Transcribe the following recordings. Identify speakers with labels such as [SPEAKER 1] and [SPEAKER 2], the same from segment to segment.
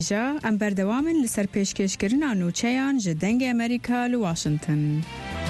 [SPEAKER 1] جا ام بردوامن لسر پیشکشکرنا نوچیان جدنگ امریکا لواشنطن.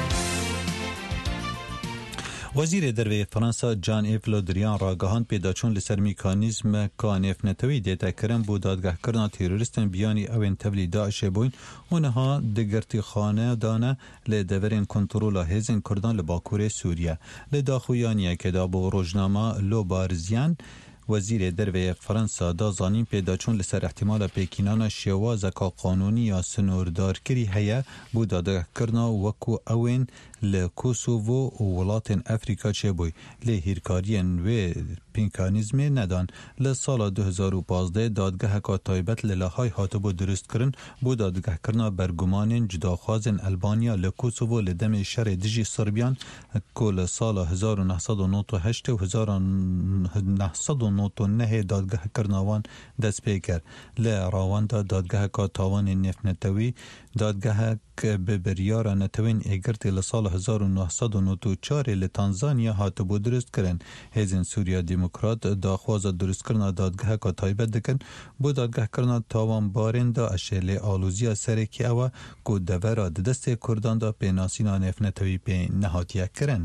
[SPEAKER 2] وزیر دروی فرانسا جان ایف لودریان راگهاند پیداچون لسر میکانیزم کانف نتوی دیتا کرن بود دادگاه کرنا تیروریستن بیانی اوین تبلی داعش بوین اونها دگرتی خانه دانه لدورین کنترول هزین کردان لباکور سوریه لداخویانیه که دا با روزنامه لو بارزیان وزیر دروی فرانسا دا زانین پیداچون لسر احتمال پیکینان شوازکا قانونی یا سنوردار کری هیا بود دادگاه کرنا وکو اوین لکوسوو و ولات افریقا چه بوی لهیرکارین و پینکانیزم ندان لسال 2015 دادگاه کا تایبت للاهای هاتبو درست کرن بود دادگاه کرنا برگمان جداخوازن البانیا لکوسوو لدم شر دجی سربیان کل سال 1998 و 1999 دادگاه کرناوان دست پیکر لراوان دادگاه کا تاوان نفنتوی دادگاه که به بریار نتوین اگرتی لسال 1994 لتانزانیا هاتبو درست کرن هزین سوریا دموکرات داخواز درست کرنا دادگاه که تایبت دکن بو دادگاه کرنا تاوان بارن دا اشیل آلوزیا سرکی او که دورا دست کردان دا پیناسینا نفنتوی پین نهاتیه کرن.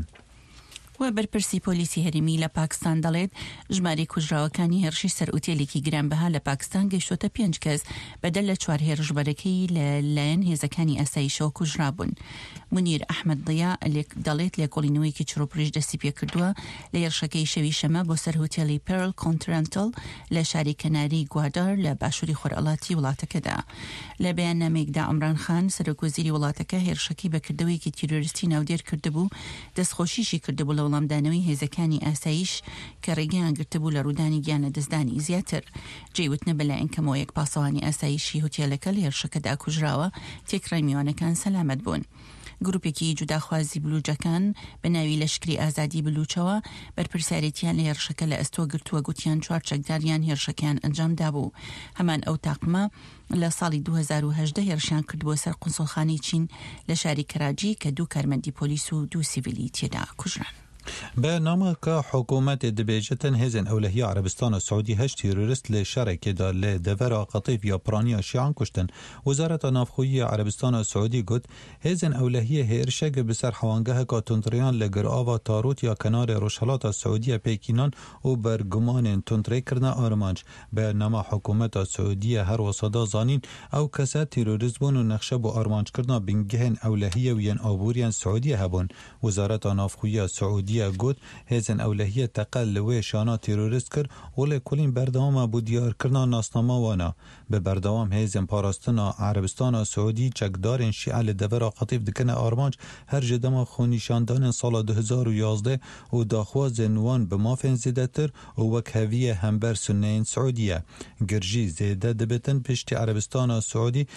[SPEAKER 3] و برپرسی پۆلیسی هەرێمی لە پاکستان دەڵێت ژمارەی کوژراوەکانی هێرشی سەر ئوتێلێکی گرانبەها لە پاکستان گەیشتۆتە 5 کەس بەدەل لە 4 هێرشبەرەکەی لەلایەن هێزەکانی ئاسایشەوە کوژرابوون. منیر ئەحمەد ضیا دەڵێت لێکۆڵینەوەیەکی چڕۆپڕیش دەستی پێ کردووە لە هێرشەکەی شەوی شەمە بۆ سەر هوتێلی پێرل کۆنترەنتل لە شاری کەناری گوادار لە باشووری خۆرئەڵاتی وڵاتەکەدا. لە بەیاننامەیەکدا عەمران خان سەرۆکوەزیری وڵاتەکە هێرشەکەی بەکردەوەیەکی تیرۆریستی ناودێر کردبوو دەستخۆشیشی کردبوو لە وەڵامدانەوەی هێزەکانی ئاسایش کە ڕێگەیان گرتبوو لە ڕوودانی گیانە دەستدانی زیاتر. جێوتنە بەلایەن کەمەوە یەک پاسەوانی ئاسایشی هوتێلەکە لە هێرشەکەدا کوژراوە تێکڕای میوانەکان سەلامەت بوون. گروپێکی جوداخوازی بلوچەکان بە ناوی لەشکری ئازادی بلوچەوە بەرپرسارەتیان لە هێرشەکە لە ئەستۆ گرتووە گوتیان 4 چەکداریان هێرشەکەیان ئەنجامدا بوو. هەمان ئەو تاقمە لە ساڵی 2018 هێرشیان کرد بۆ سەر قونسڵخانەی چین لە شاری کەراجی کە 2 کارمەندی پۆلیس و 2 سیڤیلی تێدا کوژران.
[SPEAKER 2] به نام که حکومت دبیجتن هزن اولهی عربستان سعودی 8 تیروریست لشرکه دا لدورا قطیف یا پرانی شیعان کشتن. وزارت نافخویی عربستان سعودی گفت هزن اولهی هرشگ بسر حوانگه که تندریان لگر آوا تاروت یا کنار روشهلات سعودی پیکینان و برگمان تندری کرنا آرمانج. به نام حکومت سعودی هر وصدا زانین او کسا تیروریست بون و نقشه با آرمانج کرنا بنگهن اولهی وین آبوریان سعودی هبون. وزارت نافخویی سعودی گوت هزن اولهیه تقل لوی شانا تیروریست کر ولی کلین بردوام بو دیار کرنا ناسنامه وانا به بردوام هزن پاراستنا عربستان سعودی چکدارن شیعه لدورا قطیف دکنه آرمانج هر جدما خونیشاندان سال 2011 و داخواز نوان به مافین زیده تر و وک هویه همبر سنین سعودیه گرجی زیده دبتن پشتی عربستان سعودی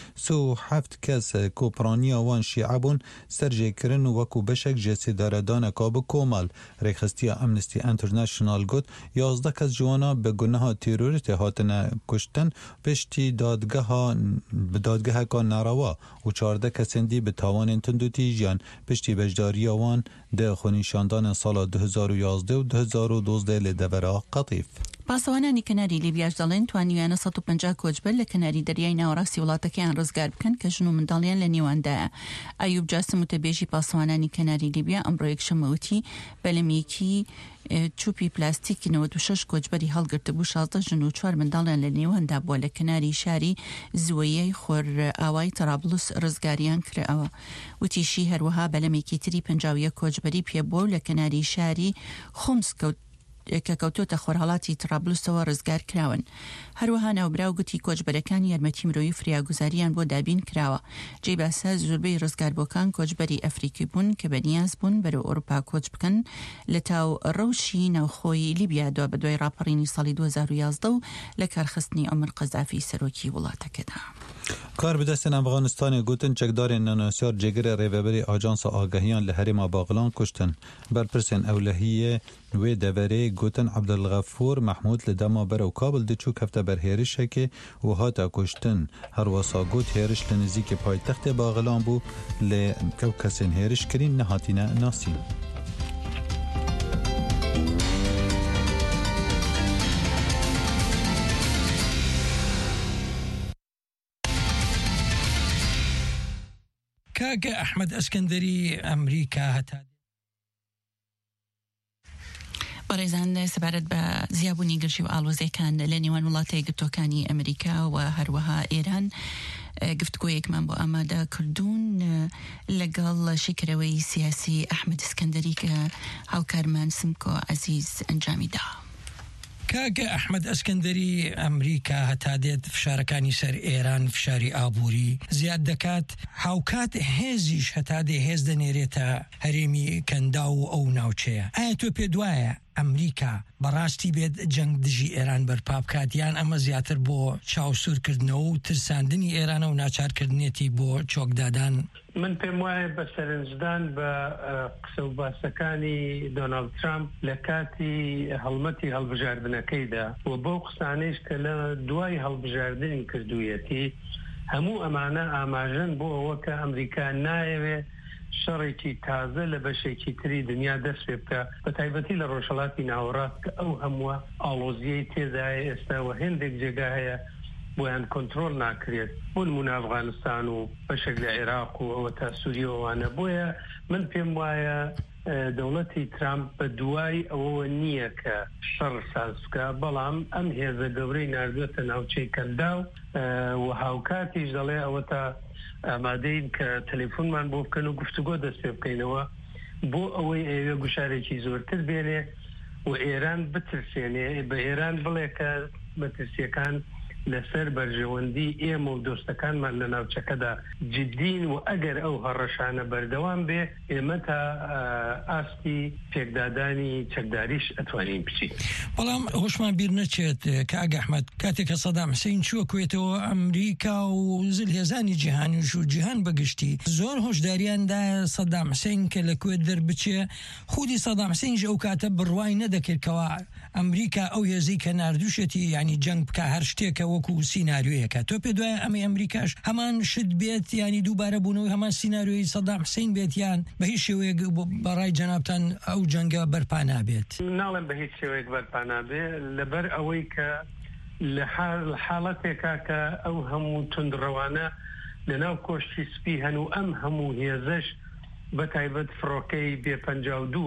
[SPEAKER 2] 37 کس کوپرانی وان شیعه بون سرجه کرن و وکو بشک جسی داردان کاب کومال ریخستی امنستی انترنشنال گوت 11 کس جوانا به گناه تیروریست هاتنه کشتن پشتی دادگاه که ناروا و 14 کسندی به تاوان تندوتی جیان پشتی بجداری وان ده خونیشاندان سال 2011 و 2012 لدورا قطیف.
[SPEAKER 3] پاسەوانانی کەناری لیبیاش دەڵێن توانیویانە 150 کۆچبەر لە کەناری دەریای ناوەڕاستی وڵاتەکەیان ڕزگار بکەن کە ژن و منداڵیان لە نێواندایە. ئایوب جاسم وتەبێژی پاسەوانانی کەناری لیبیا ئەمڕۆ یەکشەمەوتی بەلەمێکی چوپی پلاستیکی 96 کۆچبەری هەڵگرتبوو 16 ژن و 4 منداڵیان لە نێواندا بووە لە کەناری شاری زوەیەی خۆر ئاوای تەرابلوس ڕزگاریان کراوە. وتیشی هەروەها بەلەمێکی تری 51 کۆچبەری پێبووە لە کەناری شاری خومس کە کەوتۆتە خۆرهەڵاتی ترابلوسەوە ڕزگار کراون. هەروەها ناوبراو گوتی کۆچبەرەکان یارمەتی مرۆیی فریاگوزاریان بۆ دابین کراوە. جێی باسە زۆربەی ڕزگاربووەکان کۆچبەری ئەفریقی بوون کە بەنیاز بوون بەرەو ئەوروپا کۆچ بکەن لە تاو ڕەوشی ناوخۆی لیبیادا بە دوای ڕاپەڕینی ساڵی 2011 و لە کارخستنی ئەمر قەزافی سەرۆکی وڵاتەکەدا.
[SPEAKER 2] کار بدستن افغانستان گوتن چکدار ناناسیار جگر ریوبری آجانس آگاهیان لحرم باغلان کشتن. برپرسن اولهیه و دوره گوتن عبدالغفور محمود لدما برو کابل دچو کفته بر هیرشه که و هاتا کشتن هر واسا گوت هیرش لنزیک پایتخت باغلان بو لکو کسین هیرش کرین نهاتینه ناسین.
[SPEAKER 4] کاکە ئەحمەد ئەسکەندەری ئەمریکا هەتا
[SPEAKER 3] بەڕێزان سەبارەت بە زیابوونی گرژی و ئاڵۆزیەکان لە نێوان وڵاتە یەکگرتووەکانی ئەمریکا و هەروەها ئێران گفتگۆیەکمان بۆ ئامادە کردوون لەگەڵ شیکرەوەی سیاسی ئەحمەد ئەسکەندەری کە هاوکارمان سمکۆ عەزیز ئەنجامیدا.
[SPEAKER 4] کاکە ئەحمەد ئەسکەندەری ئەمریکا هەتا دێت فشارەکانی سەر ئێران فشاری ئابووری زیاد دەکات هاوکات هێزیش هەتا دێ هێز دەنێرێتە هەرێمی کەندا و ئەو ناوچەیە. ئایا تۆ پێ دوایە ئەمریکا بەڕاستی بێت جەنگ دژی ئێران بەرپا بکات یان ئەمە زیاتر بۆ چاوسورکردنەوە و ترساندنی ئێرانە و ناچارکردنێتی بۆ چۆکدادان؟
[SPEAKER 5] من پێم وایە بە سەرنجدان بە قسە و باسەکانی دۆناڵد ترامپ لە کاتی هەڵمەتی هەڵبژاردنەکەیدا و بەو قسانەیش کە لە دوای هەڵبژاردنی کردوویەتی هەموو ئەمانە ئاماژەن بۆ ئەوە کە ئەمریکا نایەوێ شەڕێکی تازە لە بەشێکی تری دنیا دەست پێ بکە بە تایبەتی لە ڕۆژهەڵاتی ناوەڕاست کە ئەو هەمووە ئاڵۆزیەی تێدایە ئێستا و هێندێک جێگا هەیە بۆیان کۆنترۆل ناکرێت بۆ نمونە ئەفغانستان و بەشێک لە عێراق و ئەوە تا سووریەوەوانە بۆیە من پێم وایە دەوڵەتی ترامپ بە دوای ئەوە نییە کە شەڕ ساز بکە بەڵام ئەم هێزە گەورەی ناردوێتە ناوچەی کەندا و هاوکاتیش دەڵێ ئەوە تا ئامادەین کە تەلێفۆنمان بۆ بکەن و گفتوگۆ دەست پێ بکەینەوە بۆ ئەوەی ئێوە گوشارێکی زۆرتر بێنێ و ئێران بترسێنێ بە ئێران بڵێ کە مەترسیەکان لەسەر بەرژەوەندی ئێمە و دۆستەکانمان لە ناوچەکەدا جددین و ئەگەر ئەو هەڕەشانە بەردەوام بێ ئێمە تا ئاستی پێکدادانی چەکداریش ئەتوانین بچین.
[SPEAKER 4] بەڵام هۆشمان بیر نەچێت کە ئاگە ئەحمەد کاتێک کە سەدام حوسێن چووە کوێتەوە ئەمریکا و زلهێزانی جیهانیش و جیهان بەگشتی زۆر هۆشداریاندا سەدام حوسێن کە لە کوێت دەربچێ خودی سەدام حوسێنش ئەو کاتە بڕوای نەدەکردکەوە ئەمریکا ئەو هێزی کە ناردووشێتی ینی جەنگ بکە هەر شتێکە وەکو سیناریۆیەکە تۆ پێ دوایە ئەمە ئەمریکاش هەمان شت بێت ینی دووبارە بوونەوەی هەمان سیناریۆی سەدام حوسێن بێت یان بە هیچ شێوەیەک بەڕای جەنابتان ئەو جەنگە بەرپا نابێت؟
[SPEAKER 5] ناڵێم بە هیچ شێوەیەک بەرپا نابێت لەبەر ئەوەی کە لە حاڵەتێکا کە ئەو هەموو تندڕەوانە لەناو کۆشتی سپی هەن و ئەم هەموو هێزەش بە تایبەت فڕۆکەی B-52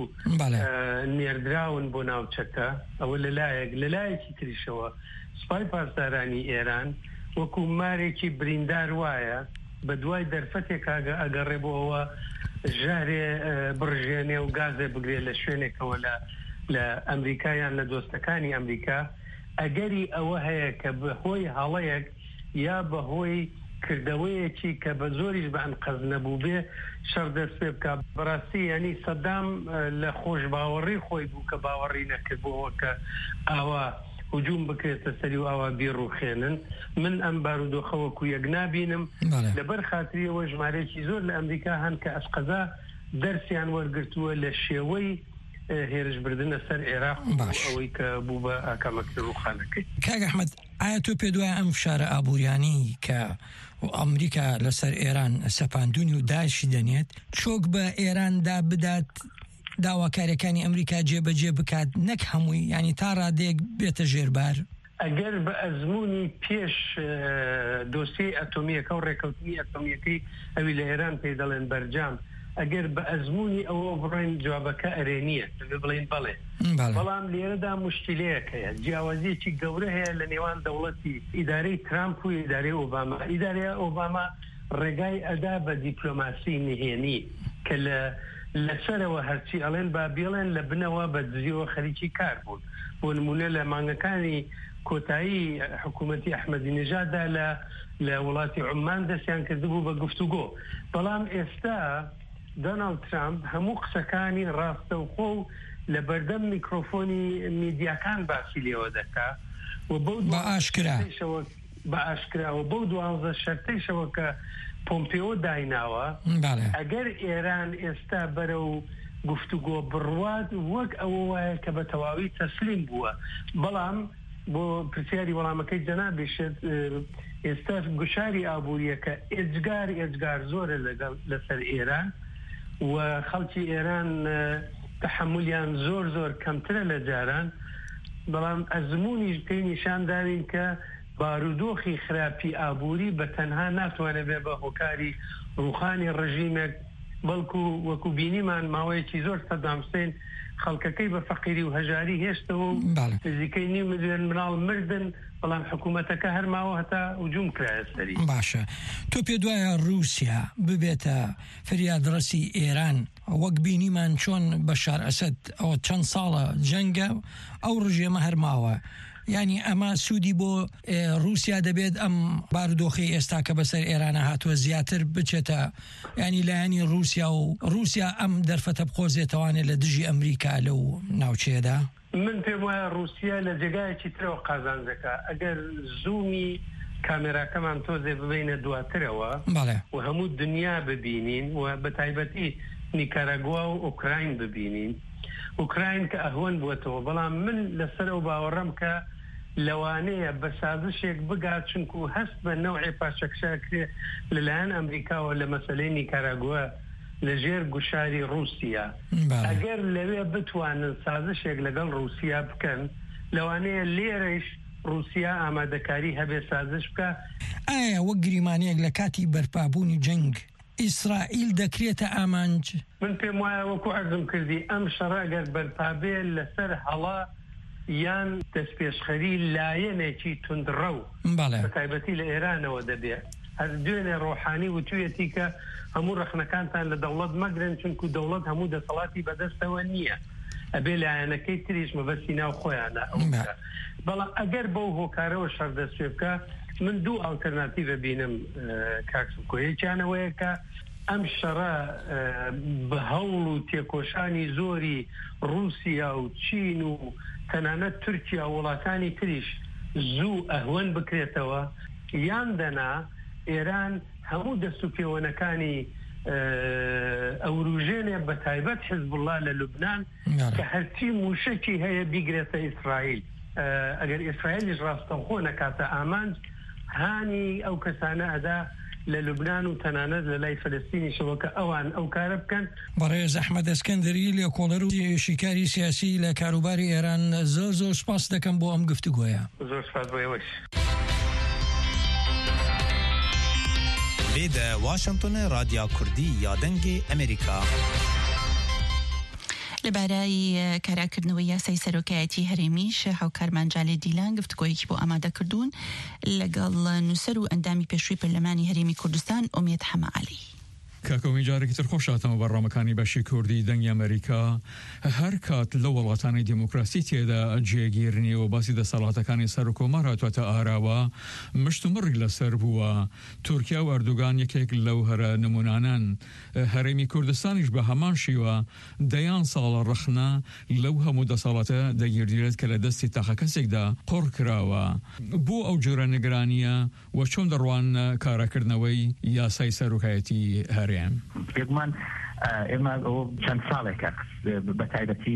[SPEAKER 5] نێردراون بۆ ناوچەکە ئەوە لەلایەکی تریشەوە سوپای پاسدارانی ئێران وەکو مارێکی بریندار وایە بە دوای دەرفەتێک ئەگەڕێ بۆ ئەوە ژارێ بڕژێنێ و گازێ بگرێ لە شوێنێکەوە لە ئەمریکایان لە دۆستەکانی ئەمریکا ئەگەری ئەوە هەیە کە بەهۆی هەڵەیەک یا بەهۆی کردەوەیەکی کە بە زۆریش بە ئەنقەز نەبوو بێ شەڕ دەست پێ بکە بەڕاستی ینی سەدام لە خۆش باوەڕی خۆی بوو کە باوەڕی نەکردبووەوە کە ئاوا هجوم بکرێتە سەری و ئاوا بیرڕوخێنن من ئەم بارودۆخەوەکو یەک نابینم لەبەر خاتریەوە ژمارەیەکی زۆر لە ئەمریکا هەن کە ئەسقەزا دەرسیان وەرگرتووە لە شێوەی هێرش بردنە سەر عێراق ئەوەی کە بوو بە ئاکامەکردن ڕووخانەکەی.
[SPEAKER 4] کاک ئەحمەد ئایا تۆ پێ دوایە ئەم فشارە ئابووریانی کە ئەمریکا لەسەر ئێران سەپاندونی و داعشی دەنێت چۆک بە ئێراندا بدات داواکاریەکانی ئەمریکا جێبەجێ بکات نەک هەمووی ینی تا ڕادەیەک بێتە ژێربار؟
[SPEAKER 5] ئەگەر بە ئەزمموی پێش دۆسیی ئەتۆمیەکە و ڕێکەوتنی ئەتۆمیەکەی ئەوی لە ئێران پێ دەڵێن بەرجام ئەگەر بە ئەزمموی ئەوە بڕێن جوابەکە ئەرێنیە بڵێن بەڵێ بەڵام لێرەدا مشکلەیەکەیە جیاوازیەکی گەورە هەیە لە نێوان دەوڵەتی ئیدارەی ترامپ و ئیدارەی ئۆباما. ئیدارەی ئۆباما ڕێگای ئەدا بە دیپلۆماسی نهێنی کە لەسەرەوە هەرچی ئەڵێن با بێڵێن لە بنەوە بە دزیەوە خەریکی کار بوون بۆ نمونە لە مانگەکانی کۆتایی حکوومەتی ئەحمەدی نژاددا لە وڵاتی عومان دەستیان کردبوو بە گفتوگۆ بەڵام ئێستا دۆناڵد ترامپ هەموو قسەکانی ڕاستەوخۆ و لە بەردەم میکرۆفۆنی میدیاکان باسی لێوە دەکا و بە ئاشکراوە بەو 12 شەرتەیشەوە کە پۆمپیۆ دایناوە ئەگەر ئێران ئێستا بەرەو گفتوگۆ بڕوات وەک ئەوە وایە کە بە تەواوی تەسلیم بووە بەڵام بۆ پرسیاری وەڵامەکەی جەنابێشت ئێستا گوشاری ئابووریەکە ئێجگار زۆرە لەسەر ئێران و خەڵکی ئێران تحملیان زۆر کەمترە لە جاران بەڵام ئەزممونیش پێی نیشان داوین کە بارودۆخی خراپی ئابووری بە تەنها ناتوانێت بێ بە هۆکاری ڕوخانی ڕژیمێک بەڵکو وەکو بینیمان ماوەیەکی زۆر سەدام حوسێن خەڵکەکەی بە فەقیری و هەژاری هێشتەوە و نزیکەی 2 ملیۆن مناڵ مردن بەڵام حکوومەتەکە هەرماوە هەتا هجووم کرایە سەری.
[SPEAKER 4] باشە تۆ پێ دوایە رووسیا ببێتە فریادڕەسی ئێران وەک بینیمان چۆن بەشار ئەسەد ئەوە چەند ساڵە جەنگە ئەو ڕژێمە هەرماوە یعنی ئەمە سوودی بۆ رووسیا دەبێت ئەم بارودۆخی ئێستا کە بەسەر ئێرانە هاتووە زیاتر بچێتە ینی لایەنی رووسیا ئەم دەرفەتە بخۆزێتەوانێت لە دژی ئەمریکا لەو ناوچەیەدا.
[SPEAKER 5] من پێم وایە رووسیا لە جێگایەکی ترەوە قازانجەکە ئەگەر زوومی کامێراکەمان تۆزێ ببینە دواترەوە و هەموو دنیا ببینین و بە تایبەتی نیکاراگوا و ئوکراین ببینین. ئوکراین کە ئەهۆن بووەتەوە بەڵام من لەسەر ئەو باوەڕەم کە لەوانەیە بە سازشێک بگات چونکو هەست بە نەوعی پاشەکشاکرێ لەلایەن ئەمریکاوە لە مەسەلەی نیکاراگوا لەژێر گوشاری رووسیا ئەگەر لەوێ بتوانن سازشێک لەگەڵ رووسیا بکەن لەوانەیە لێرەش رووسیا ئامادەکاری هەبێ سازش بکە.
[SPEAKER 4] ئایا وەک گریمانیەک لە کاتی بەرپابوونی جەنگ ئیسرائیل دەکرێتە ئامانج؟
[SPEAKER 5] من پێم وایە وەکو عەرزم کردی ئەم شەڕە ئەگەر بەرپابێ لەسەر هەڵا یان دەستپێشخەری لایەنێکی توندڕەو بە تایبەتی لە ئێرانەوە دەبێت. هەر دوێنێ ڕۆحانی وتوویەتی کە هەموو ڕەخنەکانتان لە دەوڵەت مەگرن چونکو دەوڵەت هەموو دەسەڵاتی بەدەستەوە نییە ئەبێ لایەنەکەی تریش مەبەستی ناو خۆیانە. بەڵام ئەگەر بەو هۆکارەوە شەڕ دەستپێ بکە من دوو ئالتەرناتیڤە بینم کاکسکۆ. یەکیانەوەیە کە ئەم شەڕە بە هەوڵ و تێکۆشانی زۆری رووسیا و چین و تەنانەت تورکیا و وڵاتانی تریش زوو ئەهوەن بکرێتەوە یان دەنا ئێران هەموو دەست و پێوەنەکانی ئەوروژێنێ بە تایبەت حیزبوڵڵا لە لوبنان کە هەرچی موشکی هەیە بیگرێتە ئیسرائیل. ئەگەر ئیسرائیلیش ڕاستەوخۆ نەکاتە ئامانج هانی ئەو کەسانە ئەدا لە لوبنان و تەنانەت لە لای فەلەستینیشەوە کە ئەوان ئەو کارە بکەن.
[SPEAKER 4] بەڕێز ئەحمەد ئەسکەندەری لێکۆڵەر و شیکاری سیاسی لە کاروباری ئێران زۆر سپاس دەکەم بۆ ئەم گفتوگۆیە.
[SPEAKER 5] زۆر سپاس بۆ ئێوەش.
[SPEAKER 6] لێدە واشنگتن رادیۆ کوردی یا دەنگی ئەمریکا.
[SPEAKER 3] لەبارەی کاراکردنەوەی یاسای سەرۆکایەتی هەرێمیش هاوکارمانجالێ دیلان گفتگۆیەکی بۆ ئامادە کردوون لەگەڵ نووسەر و ئەندامی پێشووی پەرلەمانی هەرێمی کوردستان ئومێد حەمەعەلی.
[SPEAKER 7] کاکۆمی جارێکی تر خۆشاتەمە بەڕامەکانی بەشی کوردی دەنگی ئەمریکا. هەر کات لە وڵاتانی دیموکراسی تێدا جێگیرنی و باسی دەسەڵاتەکانی سەر و کۆمار هاتووەتە ئاراوە مشتومڕی لەسەر بووە. تورکیا و ئەردوگان یەکێک لەو هەرە نمونانن. هەرێمی کوردستانیش بە هەمان شیوە دەیان ساڵە ڕەخنە لەو هەموو دەسەڵاتە دەگیردرێت کە لە دەستی تاقە کەسێکدا قڕ کراوە. بۆ ئەو جۆرە نگرانیە و چۆن دەڕوان کاراکردنەوەی یاسای سەرۆکایەتی هەرێم؟
[SPEAKER 8] پێگومان ئێمە ئەوە چەند ساڵێکە بە تایبەتی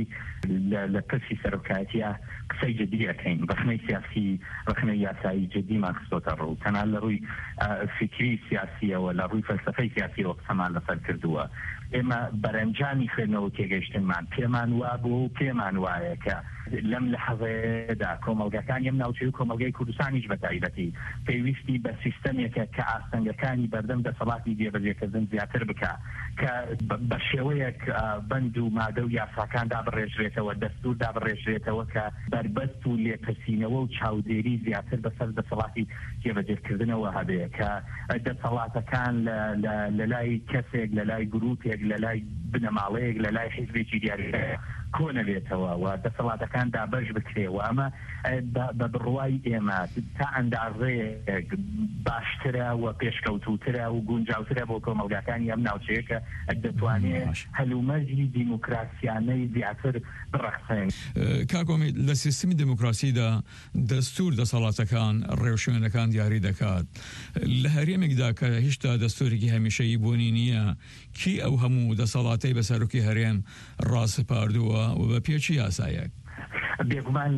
[SPEAKER 8] لە پرسی سەرۆکایەتیە قسەی جددیەکەین بەخنەی سیاسی ڕخنەی یاسایی جددیمان خستۆتە ڕوو تەنها لە ڕووی فکری سیاسیەوە لە ڕووی فەلسەفەی سیاسیەوە قسەمان لەسەر کردووە. ئێمە بەرەنجامی خوێندنەوە تێگەیشتنمان پێمان وابوو و پێمان وایە کە لەم لەحەزەیەدا کۆمەڵگەکان یەم ناوچەی و کۆمەڵگەی کوردستانیش بە تایبەتی پێویستی بە سیستەمێکە کە ئاستەنگەکانی بەردەم دەسەڵاتی جێبەجێکردن زیاتر بکە کە بە شێوەیەک بەند و مادە و یاساکان دابڕێژرێتەوە دەستور دابڕێژرێتەوە کە بربەست و لێپرسینەوە و چاودێری زیاتر بەسەر دەسەڵاتی جێبەجێکردنەوە هەبێ کە دەسەڵاتەکان لە لای کەسێک لە لای گروپێک لە لای بنەماڵەیەک لە لای حیزبێکی دیاری کۆنەبێتەوە و دەسەڵاتەکان دابەش بکرێەوە. ئەمە بە بڕوای ئێمە تا ئەندازەیەک باشترە و پێشکەوتوترە و گونجاوترە بۆ کۆمەڵگەکانی ئەم ناوچەیەکە دەتوانێت هەلومەرجی دیموکراسیانەی زیاتر بڕەخسێن.
[SPEAKER 7] کاکۆمی لە سیستمی دیموکراسیدا دەستور دەسەڵاتەکان ڕێوشوێنەکان دیاری دەکات. لە هەرێمێکدا کە هێشتا دەستورێکی هەمیشەیی بوونی نییە کی ئەو هەموو دەسەڵاتەی بە سەرۆکی هەرێم ڕاستپاردووە و بە پێچی یاسایەک؟
[SPEAKER 8] بێگومان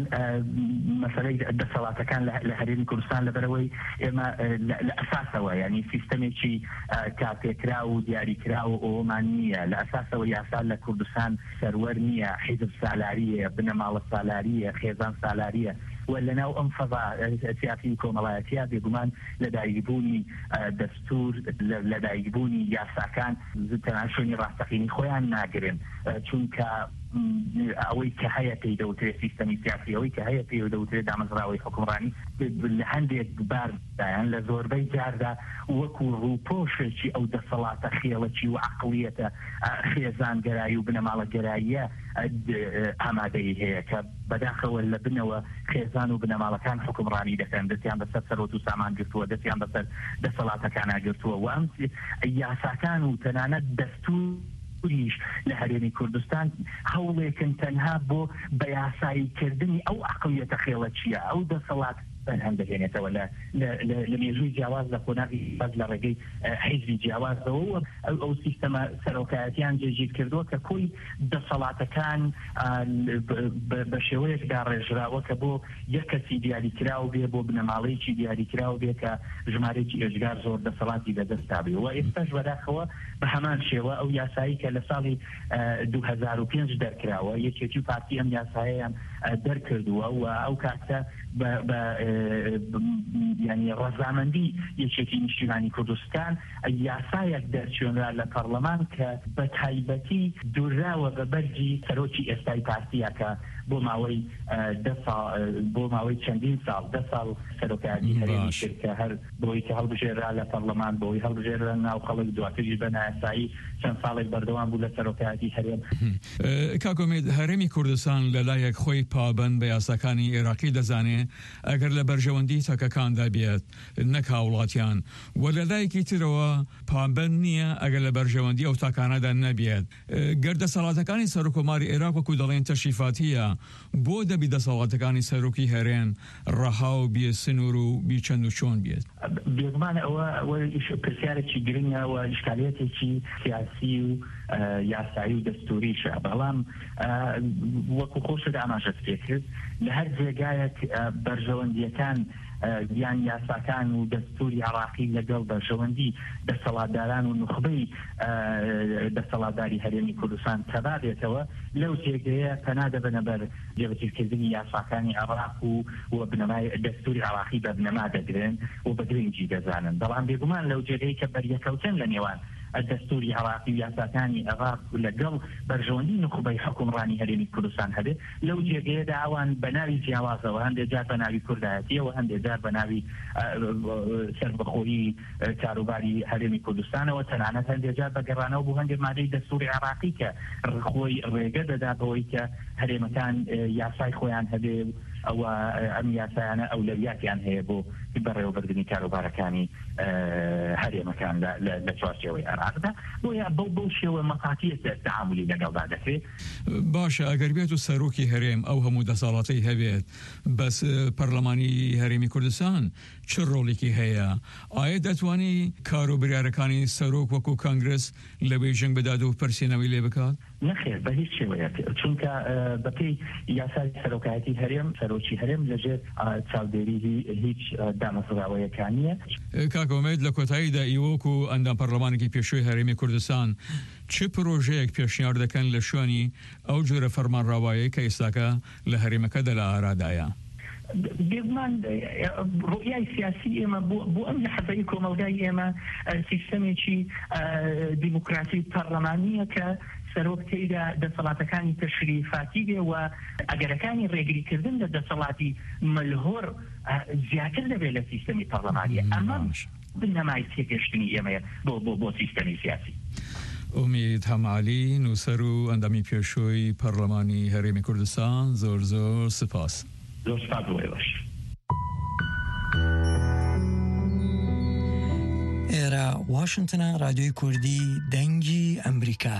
[SPEAKER 8] مەسەلەی دەسەڵاتەکان لە هەرێمی کوردستان لەبەرەوەی ئێمە لە ئەساسەوە ینی سیستەمێکی کاپێکرا و دیاریکرا و ئەومان نییە. لە ئەساسەوە یاسا لە کوردستان سەروەر نییە، حیزب سالاریە، بنەماڵە سالاریە، خێزان سالاریە. ولا ناو ام فضاء سياسي كومالاتيا بيغمان لدايبوني دستور لدايبوني ياساكان تناشوني راستقيني خويان ناقرين چونك ئەوەی کە هەیە پێی دەوترێت سیستەمی سیاسی ئەوەی کە هەیە پێی دەوترێت دامەزراوەی حکومڕانی لە هەندێک باردایان لە زۆربەی جاردا وەکو ڕووپۆشێکی ئەو دەسەڵاتە خێڵەکی و عەقڵیەتە خێزانگەرایی و بنەماڵەگەراییە ئامادەی هەیە کە بەداخەوە لە بنەوە خێزان و بنەماڵەکان حکومڕانی دەکەن دەستیان بەسەر سەرۆت و سامان گرتووە دەستیان بەسەر دەسەڵاتەکان ئاگرتووە و ئەم یاساکان و تەنانەت دەستور ریش لە هەرێمی کوردستان هەوڵێکن تەنها بۆ بە یاساییکردنی ئەو عەقڵیەتە خێڵەچیە ئەو دەسەڵات هەم دەهێنێتەوە لە مێژووی جیاواز لە خۆناغی بەز لە ڕێگەی حیزبی جیاوازەوە ئەو سیستەمە سەرۆکایەتیان جێگیر کردووە کە کۆی دەسەڵاتەکان بە شێوەیەکدا ڕێژراوە کە بۆ یەک کەسی دیاریکراو بێ بۆ بنەماڵەیەکی دیاریکراو بێ کە ژمارەیەکی ئێژگار زۆر دەسەڵاتی بەدەستا بێ و ئێستاش بەداخەوە بە هەمان شێوە ئەو یاسایی کە لە ساڵی 2005 دەرکراوە یەکێکی پارتی ئەم یاسایەیان دەرکردووە و ئەو کاتە يعني ڕەزامەندی یەکێتی نیشتیمانی کوردستان یاسایەک دەرچێنرا لە پەرلەمان کە بە تایبەتی دووراوە بە بەرجی سەرۆکی ئێستای پارتیە کە بۆ ماوەی چەندین ساڵ 10 ساڵ سەرۆکایەتی هەرێمی کرد کە هەر بۆی کە هەڵبژێرا لە پەرلەمان بۆی هەڵبژێرا ناو خەڵک دواتریش بە نایاسایی چەند ساڵێک بەردەوام بوو لە سەرۆکایەتی هەرێم.
[SPEAKER 7] کاکۆمێد هەرێمی کوردستان لەلایەک خۆی پابەند بە یاساکانی عێراقی دەزانێ ئەگەر لە بەرژەوەندی تاکەکاندا بێت نەک هاوڵاتیان و لەلایەکی ترەوە پابەند نییە ئەگەر لە بەرژەوەندی ئەو تاکانەدا نەبێت گەردەسەڵاتەکانی سەرۆکۆماری عێراق وەکو دەڵێن تەشریفاتیە بۆ دەبی دەسەڵاتەکانی سەرۆکی هەرێن ڕەها و بێ سنوور و بی چەند و چۆن بێت
[SPEAKER 8] بێگومانە ئەوە پرسیارێکی گرنگە و ئیشکالیەتێکی سیاسی و یاسایی و دەستوریشە بەڵام وەکو خۆشت ئاماژەت پێ کرد لە هەر جێگایەک بەرژەوەندیەکان یان یاساکان و دەستوری عراقی لەگەڵ بەرژەوەندی دەسەڵاتداران و نخبەی دەسەڵاتداری هەرێمی کوردستان تەبابێتەوە لەو جێگەیە پەنا دەبنە بەر جێبەجێکردنی یاساکانی عراق و بنەمای دەستوری عراقی بە بنەما دەگرن و بە گرنگی دەزانن بەڵام بێگومان لەو جێگەی کە بەریەکەوتن لە نێوان الدستوري عراقي وياساكاني عراق لەگەڵ بەرژەوەندی نخبەی حکومڕانی هەرێمی کوردستان هەبێت لەو جێگەیەدا ئەوان بە ناوی جیاوازەوە هەندێک جار بە ناوی کوردایەتیەوە هەندێک جار بە ناوی سەربەخۆیی کاروباری هەرێمی کوردستانەوە تەنانەت هەندێک جار بە گەڕانەوە بوو هەندێک مادەی دەستوری عراقی کە خۆی ڕێگە دەدا بەوەی کە هەرێمەکان یاسای خۆیان هەبێ ئەو ئەم یاسایانە ئەولەویاتیان هەیە بۆ بەڕێوەبردننی کاروبارەکانی هەرێمەکان لە چوارچێوەی عێراقدا بۆیە بەو شێوە مەقاتیە تەعاملی لەگەڵدا دەکرێت.
[SPEAKER 7] باشە ئەگەر بێت و سەرۆکی هەرێم ئەو هەموو دەسەڵاتی هەبێت بەس پەرلەمانی هەرێمی کوردستان چ ڕۆڵێکی هەیە؟ ئایا دەتوانی کاروبارەکانی سەرۆک وەکو کانگرس لە بێژنگ بدات و پرسیێنەوەی لێ بکات؟
[SPEAKER 8] نەخێر بە هیچ شێوەیە چونکە بەپێی یاسای سەرۆکایەتی هەرێم سەرۆکی هەرێم لەژێر چاودێری هیچ دامەزراوەیەکانیە.
[SPEAKER 7] کاکۆمێد لە کۆتاییدا ئیوەک و ئەندام پەرلەمانێکی پێشووی هەرێمی کوردستان چ پرۆژەیەک پێشنیار دەکەن لە شوێنی ئەو جۆرە فەرمانڕاوایی کە ئێستاکە لە هەرێمەکەدا لە ئارادایە؟
[SPEAKER 8] بێگومان ڕۆیای سیاسی ئێمە بۆ ئەم لە حەزەی کۆمەلگای ئێمە سیستەمێکی دیموکراسی پەرلەمانیە کە سەرۆکتەیدا دەسەڵاتەکانی تەشریفاتی بێ و ئەگەرەکانی ڕێگریکردن لە دەسەڵاتی مەلهۆر زیاتر دەبێت لە سیستەمی پەرلەمانیە ئەمە بنەمای تێگەشتنی ئێمەیە بۆ سیستەمی سیاسی.
[SPEAKER 7] ئومید هەمعالی نووسەر و ئەندامی پێشووی پەرلەمانی هەرێمی کوردستان زۆر زۆر سپاس.
[SPEAKER 8] زۆر سپاس بۆی باش.
[SPEAKER 4] ئێرە واشنگتنە رادیۆی کوردی دەنگی ئەمریکا.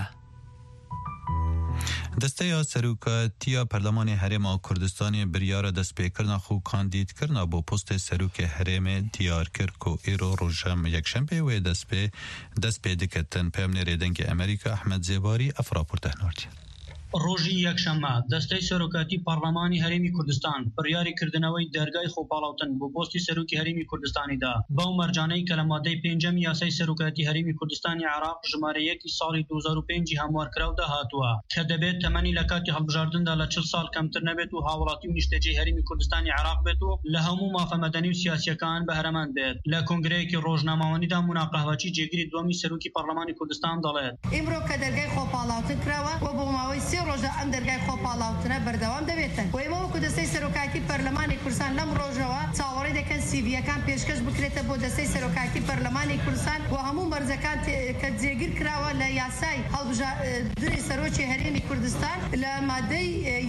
[SPEAKER 2] دەستەیە سەرۆکایەتیە پەرلەمانی هەرێما کوردستانی بریارە دەستپێکردنا خو کاندیدکردنا بۆ پۆستێ سەرۆکێ هەرێمێ دیار کرد و ئێرۆ ڕۆژەم یەکشەمبێ وێ دەست پێ دکەتن پێمنێرێ دەنگی ئەمریکا ئەحمەد زێباری ئەف راپۆرتە هەناردیە.
[SPEAKER 9] ڕۆژی یەکشەممە دەستەی سەرۆکاتی پەرلەمانی هەرێمی کوردستان بڕیاری کردنەوەی دەرگای خۆپاڵاوتن بۆ پۆستی سەرۆکی هەرێمی کوردستانیدا بەو مەرجانەی کە لە مادەی پێنجەم یاسای سەرۆکاتی هەرێمی کوردستانی عێراق ژمارە 1 ساڵی 2005 هەموارکراودا هاتووە کە دەبێت تەمەنی لە کاتی هەڵبژاردندا لە 40 ساڵ کەمتر نەبێت و هاوڵاتی و نیشتەجێی هەرێمی کوردستانی عێراق بێت و لە هەموو مافەمەدەنی و سیاسیەکان بەهرەمەند بێت. لە کۆنگرەیەکی ڕۆژنامەوانیدا مونا قەهوەچی جێگیری دووەمی سەرۆکی پەرلەمانی کوردستان دەڵێت
[SPEAKER 10] ئیمڕۆ کە دەرگای خۆپاڵاوتن کراوە و بۆ ماوەی 3 ڕۆژە ئەم دەرگای خۆپاڵاوتنە بەردەوام دەبێتن و ئێمە وەکو دەستەی سەرۆکاتی پەرلەمانی کوردستان لەم ڕۆژەوە چاوەڕێی دەکەن سیڤیەکان پێشکەش بکرێتە بۆ دەستەی سەرۆکاتی پەرلەمانی کوردستان و هەموو مەرجەکان کە جێگیر کراوە لە یاسای هەڵبژاردنی سەرۆکی هەرێمی کوردستان لە مادەی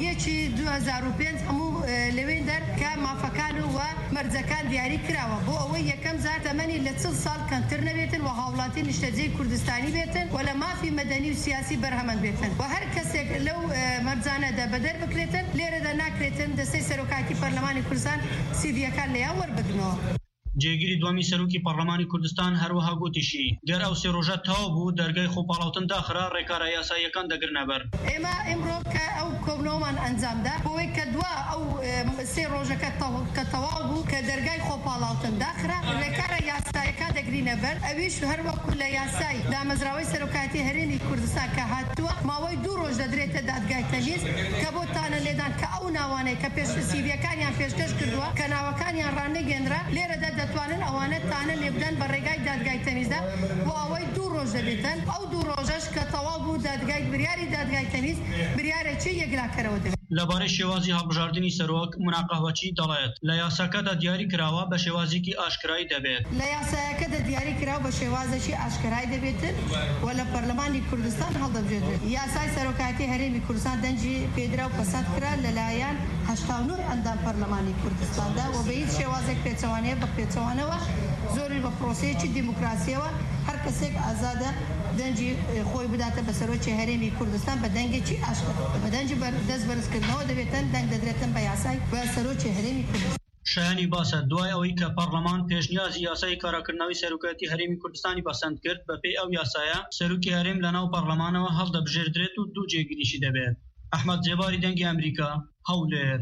[SPEAKER 10] 1/2005 هەموو لەوێن دەر کە مافەکان و مەرجەکان دیاری کراوە بۆ ئەوەی یەکەم جار تەمەنی لە 40 ساڵ کەمتر نەبێتن و هاوڵاتی نیشتەجێی کوردستانی بێتن و لە مافی مەدەنی و سیاسی بەرهەمەند بێتن و هەر کەسێک لەو مەرجانەدا بەدەر بکرێتن لێرەدا ناکرێتن دەستەی سەرۆکاتی پەرلەمانی کوردستان سیڤیەکان لەیان وەربگنەوە.
[SPEAKER 9] جێگیری دووەمی سەرۆکی پەرلەمانی کوردستان هەروەها گوتیشی گەر ئەو 3 ڕۆژە تەواو بوو دەرگای خۆپاڵاوتن داخرا ڕێکارە یاساییەکان دەگرنە بەر.
[SPEAKER 10] ئێمە ئەمڕۆ کە ئەو کۆبنەوەمان ئەنجامدا بۆی کە دوا ئەو 3 ڕۆژەکە کە تەواو بوو کە دەرگای خۆپاڵاوتن داخرا ڕێکارە یاساییەکان دەگرینە بەر ئەویش هەروەکو لە یاسای دامەزراوەی سەرۆکاتی هەرێمی کوردستان کە هاتووە ماوەی 2 ڕۆژ دەدرێتە دادگای تەمیز کە بۆ تانە لێدان کە ئەو ناوانەی کە سیڤیەکانیان پێشکەش کردووە کە ناوەکانیان ڕانەگەێنرا لێرەدا دەتوانن ئەوانە تانە لێبدەن بە ڕێگای دادگای تەمیزدا بۆ ئەوەی 2 ڕۆژ دەبێتن ئەو 2 ڕۆژەش کە تەواو بوو دادگای بریاری دادگای تەمیز بریارێکی یەکلاکەرەوە دەبێت.
[SPEAKER 9] لەبارەی شێوازی هەڵبژاردننی سەرۆک مونا قەهوەچی دەڵێت لە یاساکەدا دیاری کراوە بە شێوازێکی ئاشکرایی دەبێت.
[SPEAKER 10] لە یاسایەکەدا دیاری کراوە بە شێوازێکی ئاشکرایی دەبێتن و لە پەرلەمانی کوردستان هەڵدەبژێتن. یاسای سەرۆکاتی هەرێمی کوردستان دەنجی پێدرا و پەسەند کرا لەلایەن 89 ئەندام پەرلەمانی کوردستاندا و بە هیچ شێوازێک پێچەوانەیە بە پێچەوانەوە زۆری بە پرۆسەیەکی دیموکراسیەوە هەر کەسێک ئازادە دەنجی خۆی بداتە بە سەرۆکی هەرێمی کوردستان بە دەنگێکی ئاشکرا بە دەنجی دەست بەرزکردنەوە دەبێتن دەنگ دەدرێتن بە یاسای بە سەرۆکی هەرێمی کوردستان.
[SPEAKER 9] شایانی باسە دوای ئەوەی کە پەرلەمان پێشنیازی یاسای کاراکردنەوەی سەرۆکاتی هەرێمی کوردستانی بەسەند کرد بەپێی ئەو یاسایە سەرۆکی هەرێم لەناو پەرلەمانەوە هەڵدەبژێردرێت و 2 جێگیریشی دەبێت. ئەحمەد جێباری دەنگی ئەمریکا هەولێر.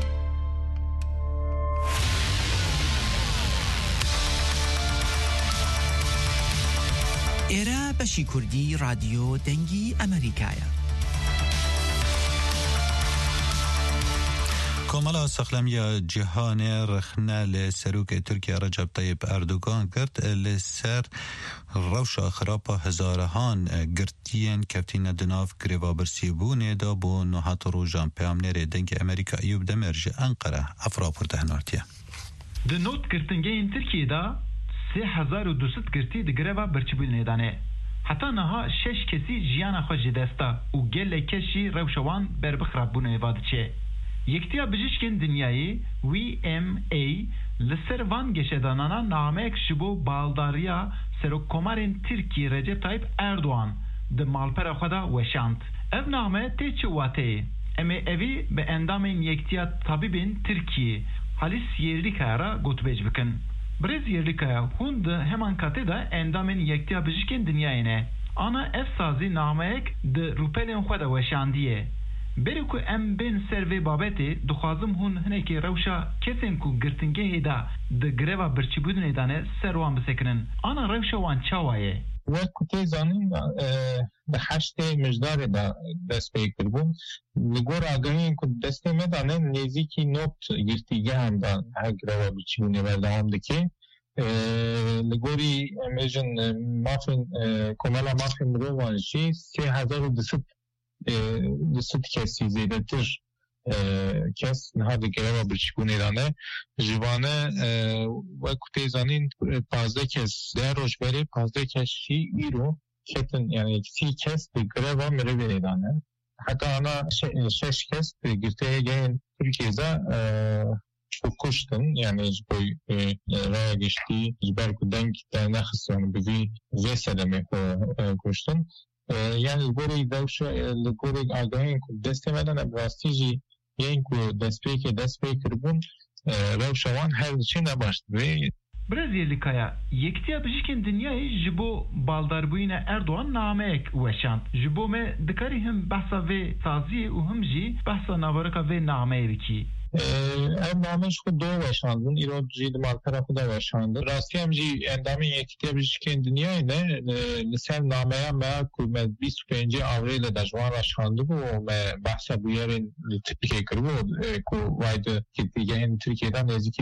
[SPEAKER 6] ئێرە بەشی کوردی رادیۆ دەنگی ئەمریکایە.
[SPEAKER 2] کۆمەڵە سەخلەمیە جیهانێ رەخنە لە سەرۆکێ تورکیا ڕەجەب تەیب ئەردوگان کرد لەسەر ڕەوشە خراپە هەزارەهان گرتیان کەفتینە دناف گرێڤابرسیبوونێدا بۆ نۆهات ڕۆژان پەیامنێرێ دەنگی ئەمریکا ئەیوب دەمێر ji ئەنقەرە ئەفراپورتە هەنارتیە.
[SPEAKER 11] Di notgirtingehên Tirkiyeyê da 3200 girtî di greva birçîbûnê heta niha 6 kesî jiyana xwe ji desta û gelek kes jî rewşa wan berbixrabûnê va diçe. Yektiya Bijîşkên Dinyayê WMA li ser van geşedanana nameyek ji bo baldariya Serokkomarên Tirkiye Recep Tayyip Erdoğan di malpera xwe da weşand. Ev name tê çi wateyê? Em ê evî bi endamên Yektiya Tabîbên Tirkiye Halis Yerlikaya ra gotûbêj bikin. Birêz Yerlikaya hûn di heman katê de endamên Yektiya Bijîşkên Dinyayê ne. Ana ev sazî nameyek di rûpelên xwe de weşandiye. Berê ku em bên ser vê babetê dixwazim hûn hinekê rewşa kesên ku girtingehê da di greva birçîbûnê da ne ser wan bisekinin. Ana rewşa wan çawa ye?
[SPEAKER 12] Wek ku tê zanîn di heştê mijdarê da dest pê kirbûn li gor agahiyên ku destê me dane nêzîkî not girtîgehan da her greva birçîbûnê berdewam dike. Li gorî em ê jin mafên komela mafên mirovan jî 3200 kesî zêdetir kes niha di greva birçîbûnê da ne ji vane wek ku tê zanîn 15 kes deh roj berê 15 kes jî îro ketin yani 30 kes di greva mirivê da ne heta ana 6 kes di girtiyegehên Tirkiyeyê de kuştin yani ji bo raya geştî ji ber ku deng te nexistin bi vê sedemê kuştin. Yani li gorî dewşa li gorî agahiyên ku destê me de rastî jî yên ku destpêkê dest pê kiribûn rewşa wan her diçe ne baş dibe.
[SPEAKER 11] برزیلیکایا یکتیا بجیکن دنیای جبو بالداربوین اردوان نامک وشاند جبو me dikari him behsa vê saziyê û him jî behsa navarika vê nameyê bikî.
[SPEAKER 12] Ev nameş ku do veşandın, îro jî di malpera xwe de veşandın. Rastî em jî endamên yekîtiya bijîşkên dinyayê de li ser nameya me ku me 25 avrê li dejwan veşandibû û me behsa bûyerên li Tirkiyeyê kiribû ku vay di girtîgehên Tirkiyeyê de nêzîkî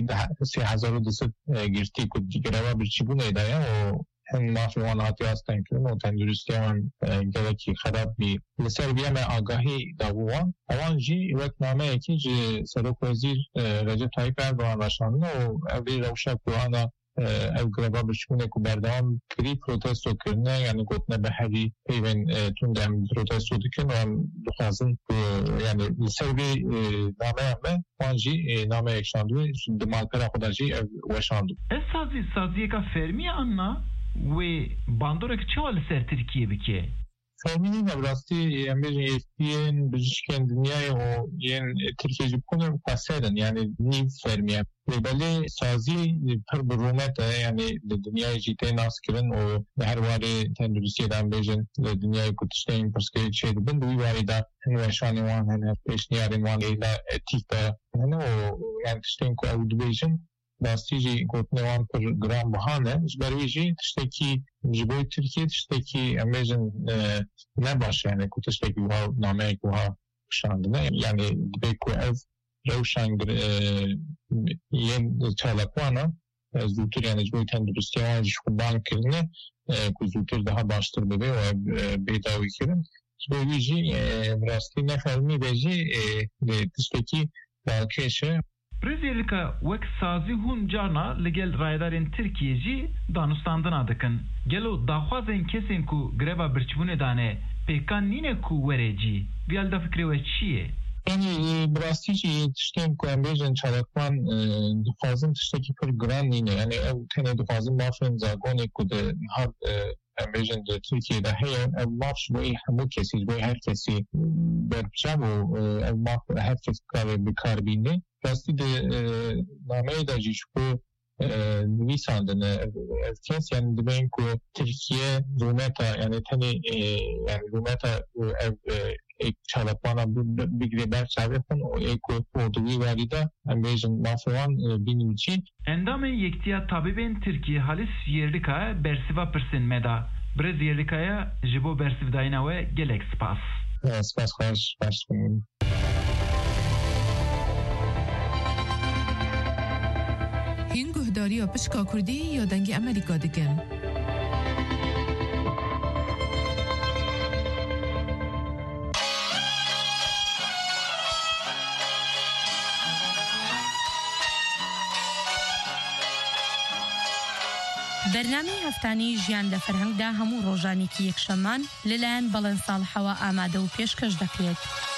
[SPEAKER 12] 3200 girtî ku greva birçîbûnê de ye û hem mafî wan hatiye hastekirin û tenduristiyan gelekî xerab bî li ser vê me agahî dabû wan ewan jî wek nameyekî ji Serokwezîr Recep Tayyip Erdoğan veşandin û ev vê rewşa ku ana ev greva birçîbûnê ku berdewam kirî protesto kirine yani gotine bi herî peyvên tund em protesto dikin û em dixwazin ku yani li ser vê nameya me wan jî nameyek şandibû di malpera xwe de jî ev weşandibû.
[SPEAKER 11] Ez saziyeka fermiye anna wê bandorek çawa li ser Tirkiye bike?
[SPEAKER 12] Fermînî ne rastî em bêjin yekîyên bijîşkên dinyayê û yên Tirkiye jî bûne xweserin yani nîv fermiye. Belê sazî pir bi rûmet e yani li dinyayê jî tê naskirin û li her warê tenduristiyê de em bêjin li dinyayê ku tiştên pirsgirêk çê dibin di wî warê de hin weşanên wan hene pêşniyarên wan êla etîk de hene û yani tiştên ku ew dibêjin rastî jî gotinê wan pir giran bihane ji ber wî jî tiştekî ji bo Tirkiye tiştekî em bêjin ne baş yani ku tiştekî wiha nameyek wiha şandine yani dibe ku ev rewşan yên çalakwana zûtir yani ji bo tenduristiya wan jî xweban kirine ku zûtir daha baştir bibe û bêdawî kirin ji bo wî jî rastî ne fermî de jî tiştekî balkêş e.
[SPEAKER 11] Brezilika wek sazî hûn carna li gel rayedarên Tirkiye jî danûstandina dikin. Gelo daxwazên kesên ku greva birçîbûnê dane pêkan nîne ku were cî. Vî da fikrê we çi ye?
[SPEAKER 12] Yani birastî jî tiştên ku em bêjin çalakvan dixwazin tiştekî pir giran nîne. Yani ew tenê dixwazin mafên zagonê ku di niha em bêjin di Tirkiyeyê de heye ev maf ji bo hemû kesî ji bo her kesî berçav û ev maf her kes karê bikar bîne. Rastî de nameyê de jî ji bo nivîsandin ev kes yani dibên ku Tirkiye rûmeta yani tenê yani rûmeta ev çalakwana bigirê berçavê xwe û ê ku di wî warî de em bêjin mafê wan bînin çi.
[SPEAKER 11] Endamên Yekîtiya Tabîbên Tirkiye Halis Yerlikaya bersiva pirsin me da. Brez Yerlikaya ji bo bersivdayîna we gelek spas.
[SPEAKER 12] Spas xweş baş bûn.
[SPEAKER 13] هین گهداری پشکا کردی یا دنگ امریکا دکن؟
[SPEAKER 14] بەرنامەی هەفتانەی ژیان لە فەرهەنگدا هەموو ڕۆژانێکی یەکشەممان لەلایەن بەڵێن ساڵحەوە ئامادە و پێشکەش دەکرێت.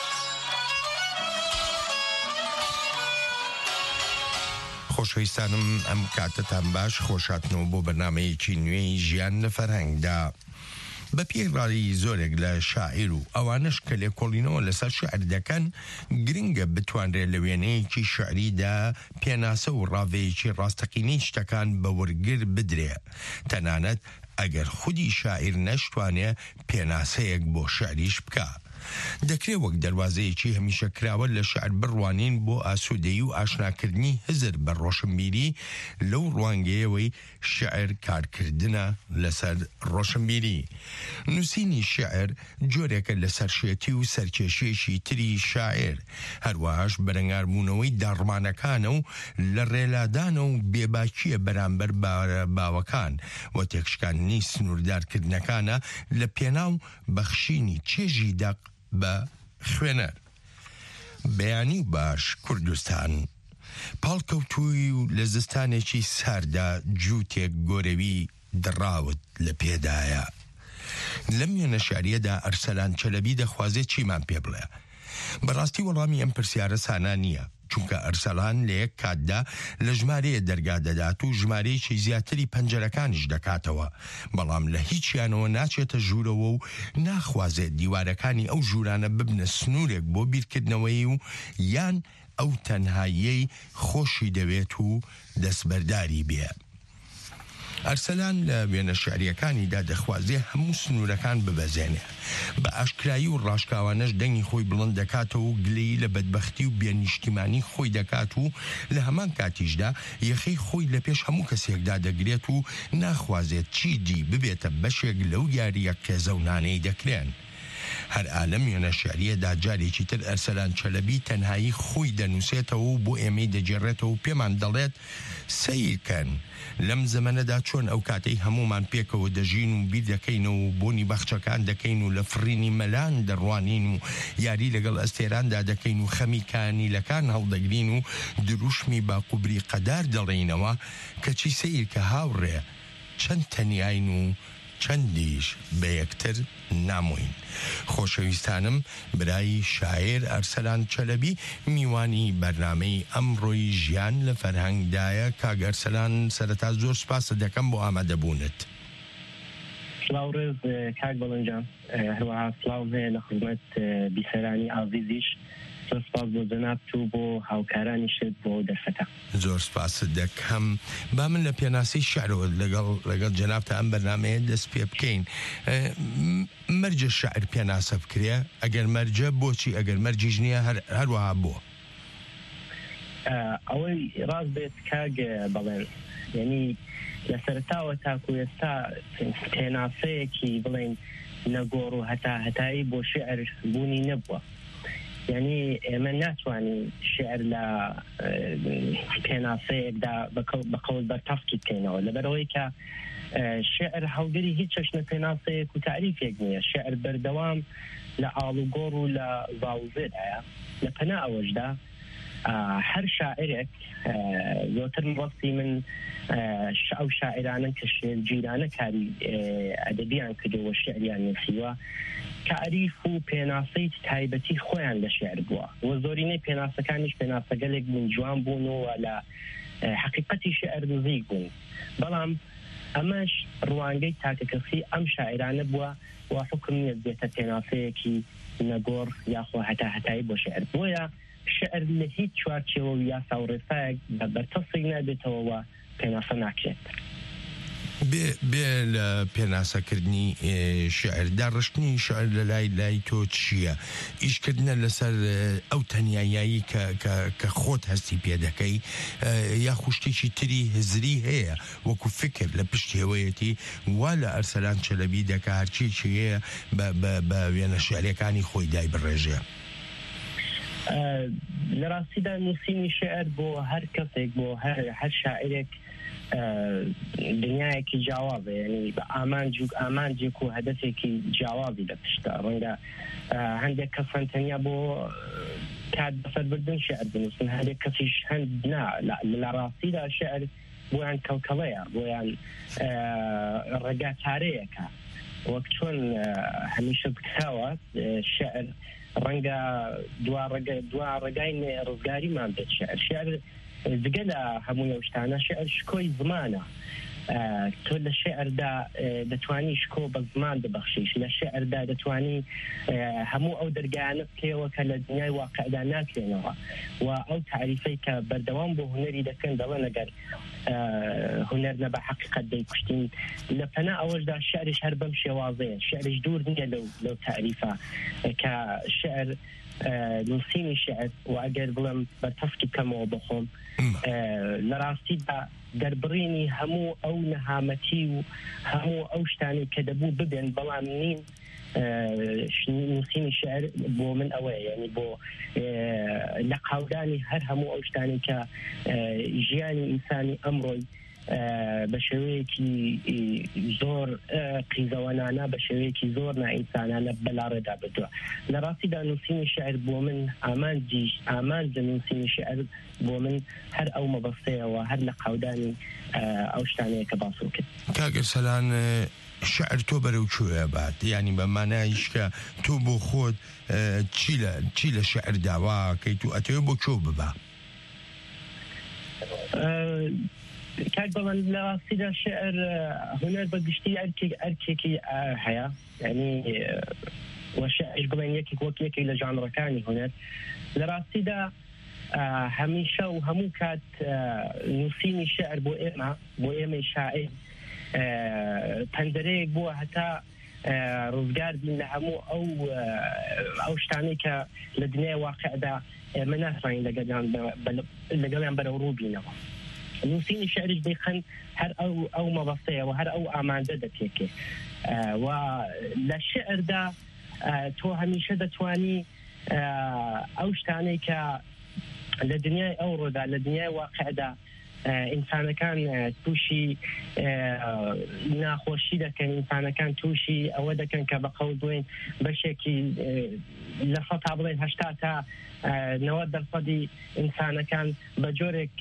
[SPEAKER 15] خۆشەویستانم ئەم کاتتان باش خۆشاتنەوە بۆ بەرنامەیەکی نوێی ژیان لە فەرهەنگدا. بە پێڕایی زۆرێک لە شاعیر و ئەوانش کە لێکۆڵینەوە لەسەر شعر دەکەن گرنگە بتوانرێت لە وێنەیەکی شعریدا پێناسە و ڕاوەیەکی ڕاستەقینەی شتەکان بە وەرگر بدرێ تەنانەت ئەگەر خودی شاعیر نەشتوانێ پێناسەیەک بۆ شعریش بکە. دەکرێت وەک دەواازەیەکی هەمیشە کراوە لە شعر بڕوانین بۆ ئاسوودەیی و ئاشناکردنی هزر بە ڕۆشنبیری لەو ڕوانگەیەوەی شعر کارکردنە لەسەر ڕۆشنبیری. نووسینی شعر جۆرێکە لە سەرشێتی و سەرکێشیێکی تری شاعر هەروەهاش بەرەنگاربوونەوەی داڕمانەکانە و لە ڕێلادانە و بێباکیە بەرامبەر باوەکان و تێکشکاندنی سنووردارکردنەکانە لە پێناو بەخشینی چێژی دەق بە خوێنەر. بەیانی و باش کوردستان پاڵکەوتووی و لە زستانێکی ساردا جووتێک گۆرەوی دڕاوت لە پێدایە. لەم وێنە شاریەدا ئەرسەلان چەلەبی دەخوازێت چیمان پێ بڵێ. بەڕاستی وەڵامی ئەم پرسیارە سانا نییە چونکە ئەرسەلان لە یەک کاتدا لە ژمارەیە دەرگا دەدات و ژمارەیەکی زیاتری پەنجەرەکانیش دەکاتەوە بەڵام لە هیچیانەوە ناچێتە ژوورەوە و ناخوازێت دیوارەکانی ئەو ژوورانە ببنە سنوورێک بۆ بیرکردنەوەی و یان ئەو تەنهاییەی خۆشی دەوێت و دەستبەرداری بێ. ئەرسەلان لە وێنە شعریەکانیدا دەخوازێ هەموو سنوورەکان ببەزێنێ بە ئاشکرایی و ڕاشکاوانەش دەنگی خۆی بڵند دەکاتەوە و گلەی لە بەدبەختی و بێنیشتیمانی خۆی دەکات و لە هەمان کاتیشدا یەخەی خۆی لە پێش هەموو کەسێکدا دەگرێت و ناخوازێت چیدی ببێتە بەشێک لەو یاریە کێزەونانەی دەکرێن. هەر ئالەم وێنە شعریەدا جارێکی تر ئەرسەلان چەلەبی تەنهایی خۆی دەنووسێتەوە و بۆ ئێمەی دەجێڕێتەوە و پێمان دەڵێت سەیرکەن لەم زەمەنەدا چۆن ئەو کاتەی هەمومان پێکەوە دەژین و بیر دەکەینەوە و بۆنی بەخچەکان دەکەین و لە فڕینی مەلان دەڕوانین و یاری لەگەڵ ئەستێراندا دەکەین و خەمی کانیلەکان هەڵدەگرین و دروشمی باقوبری قەدار دەڵێینەوە کەچی سەیرکە هاوڕێ چەند تەنیاین و چەندیش بە یەکتر نامۆین. خۆشەویستانم، برای شاعر ئەرسەلان چەلەبی میوانی بەرنامەی ئەمڕۆی ژیان لە فەرهەنگدایە. کاک ئەرسەلان، سەرەتا زۆر سپاس دەکەم بۆ ئامادەبوونت.
[SPEAKER 16] سلااو ڕێز کاک بەڵەنجان، هەروەها سلااو هەیە لە خزمەت بیسەرانی ئازیزیش. زۆر سپاس بۆ جەناب و بۆ هاوکارانیشت بۆ دەرفەتە.
[SPEAKER 15] زۆر سپاست دەکەم. با من لە پێناسی شعرەوە لەگەڵ جەنابتە ئەم بەرنامەیە دەست پێ بکەین. مەرجە شعر پێناسە بکرێ؟ ئەگەر مەرجە بۆچی؟ ئەگەر مەرجیش نییە هەروەها بۆ؟
[SPEAKER 16] ئەوەی ڕاست بێت کاک بەڵێن، یعنی لە سەرتاوە تاکو ئێستا پێناسەیەکی بڵێن نەگۆڕ و هەتایی بۆ شعر بوونی نەبووە. یعنی ئێمە ناتوانین شعر لە پێناسەیەکدا بە قەول بەرتەفکی بکەینەوە، لەبەرەوەی کە شعر هەڵگری هیچ چەشنە پێناسەیەک و تعریفێک نییە. شعر بەردەوام لە ئاڵوگۆڕ و لە ڤاوزێدایە. لە پەنا ئەوەشدا هەر شاعرێک زۆرتر مەبەستی من ئەو شاعرانن کە شێرگیرانە کاری ئەدەبیان کردەوە شعریان نووسیوە، تعریف و پێناسەی تایبەتی خۆیان لە شعر بووە و زۆرینەی پێناسەکانیش پێناسەگەلێک بوون، جوان بوون و لە حقیقەتی شعر نزیک بوون. بەڵام ئەمەش ڕوانگەی تاکەکەسی ئەم شاعرانە بووە و حکم نییە بێتە پێناسەیەکی نەگۆڕ یاخۆ هەتایی بۆ شعر. بۆیە شعر لە هیچ چوارچێوە و یاسا و ڕێسایەک بەرتەسێک نابێتەوە و پێناسە ناکرێت.
[SPEAKER 15] بێ لە پێناسەکردنی شعردا ڕشتنی شعر لە لای تۆ چییە؟ ئیشکردنە لەسەر ئەو تەنیایی کە خۆت هەستی پێ دەکەی، یا خوشتێکی تری هزری هەیە وەکو فکر لە پشتێوەیەتی وا لە ئەرسەلان چەلەبی دەکە هەرچیی هەیە بە وێنە شعرەکانی خۆی دای بڕێژێ؟
[SPEAKER 16] لە ڕاستیدا نووسینی شعر بۆ هەر کەسێک، بۆ هەر شاعرێک دنیایەکی جیاوازە، یعنی بە ئامانجێک و هەدەفێکی جیاوازی لە پشتە. ڕەنگە هەندێک کەسان تەنیا بۆ کات بەسەربردن شعر بنووسن، هەندێک کەسیش هەند لە ڕاستیدا شعر بۆیان کەڵکەڵەیە، بۆیان ڕێگاچارەیەکە. وەک چۆن هەمیشە بکراوە شعر ڕەنگە دوا ڕێگای ڕزگاریمان بێت. شعر دگە لە هەموو ئەو شتانە شعر شکۆی زمانە. تۆ لە شعردا دەتوانی شکۆ بە زمان ببەخشیش، لە شعردا دەتوانی هەموو ئەو دەرگایانە بکەوە کە لە دنیای واقعدا ناکرێنەوە و ئەو تعریفەی کە بەردەوام بۆ هونەری دەکەن دەڵێن ئەگەر هونەر نەبە حەقیقەت دەیکوشتین. لە پەنا ئەوەشدا شعرش هەر بەم شێوازەیە، شعرش دوور نییە لەو تعریفە کە شعر نووسینی شعر و ئەگەر بڵێم بەرتەفکی بکەمەوە بخۆم لە ڕاستیدا دەربڕینی هەموو ئەو نەهامەتی و هەموو ئەو شتانی کە دەبوو ببێن بەڵام نین نووسینی شعر بۆ من ئەوەیە، یعنی بۆ لە قاودانی هەر هەموو ئەو شتانی کە ژیانی ئینسانی ئەمڕۆی بە شێوەیەکی زۆر قیزەوەنانە، بە شێوەیەکی زۆر نائینسانانە بەلاڕێدا بردووە. لە ڕاستیدا نووسینی شعر بۆ من ئامانجە نووسینی شعر بۆ من هەر ئەو مەبەستەیەوە، هەر لە قاودانی ئەو شتانەیە کە باسم کرد.
[SPEAKER 15] کاک ئەرسەلان، شعر تۆ بەرەو کوێ بات؟ یعنی بە مانایش کە تۆ بۆ خۆت چی لە شعر داواکەیت و ئەتەوێ بۆ کوێ ببا؟
[SPEAKER 16] کاک بەڵێن لە ڕاستیدا شعر هونەر بەگشتی ئەرکێکی هەیە، یعنی وەشعرش بڵێن یەکێک وەک یەکێک لە ژانڕەکانی هونەر. لە ڕاستیدا هەمیشە و هەموو کات نووسینی شعر بۆ ئێمەی شاعر پەنجەرەیەک بووە هەتا ڕزگار بین لە هەموو ئەو شتانی کە لە دنیای واقعدا ئێمە ناتوانین لەگەڵیان بەرەو ڕوو بینەوە. نووسینی شعریش دەیخەن هەر ئەو مەبەستەیە و هەر ئەو ئامانجە دەتێکێ و لە شعردا تۆ هەمیشە دەتوانی ئەو شتانەی کە لە دنیای ئەوڕۆدا لە دنیای واقعدا ئینسانەکان تووشی ناخۆشی دەکەن، ئینسانەکان تووشی ئەوە دەکەن کە بە قەول بڵێن بەشێکی لە 100 تا بڵێن 80 تا 90% ئینسانەکان بە جۆرێک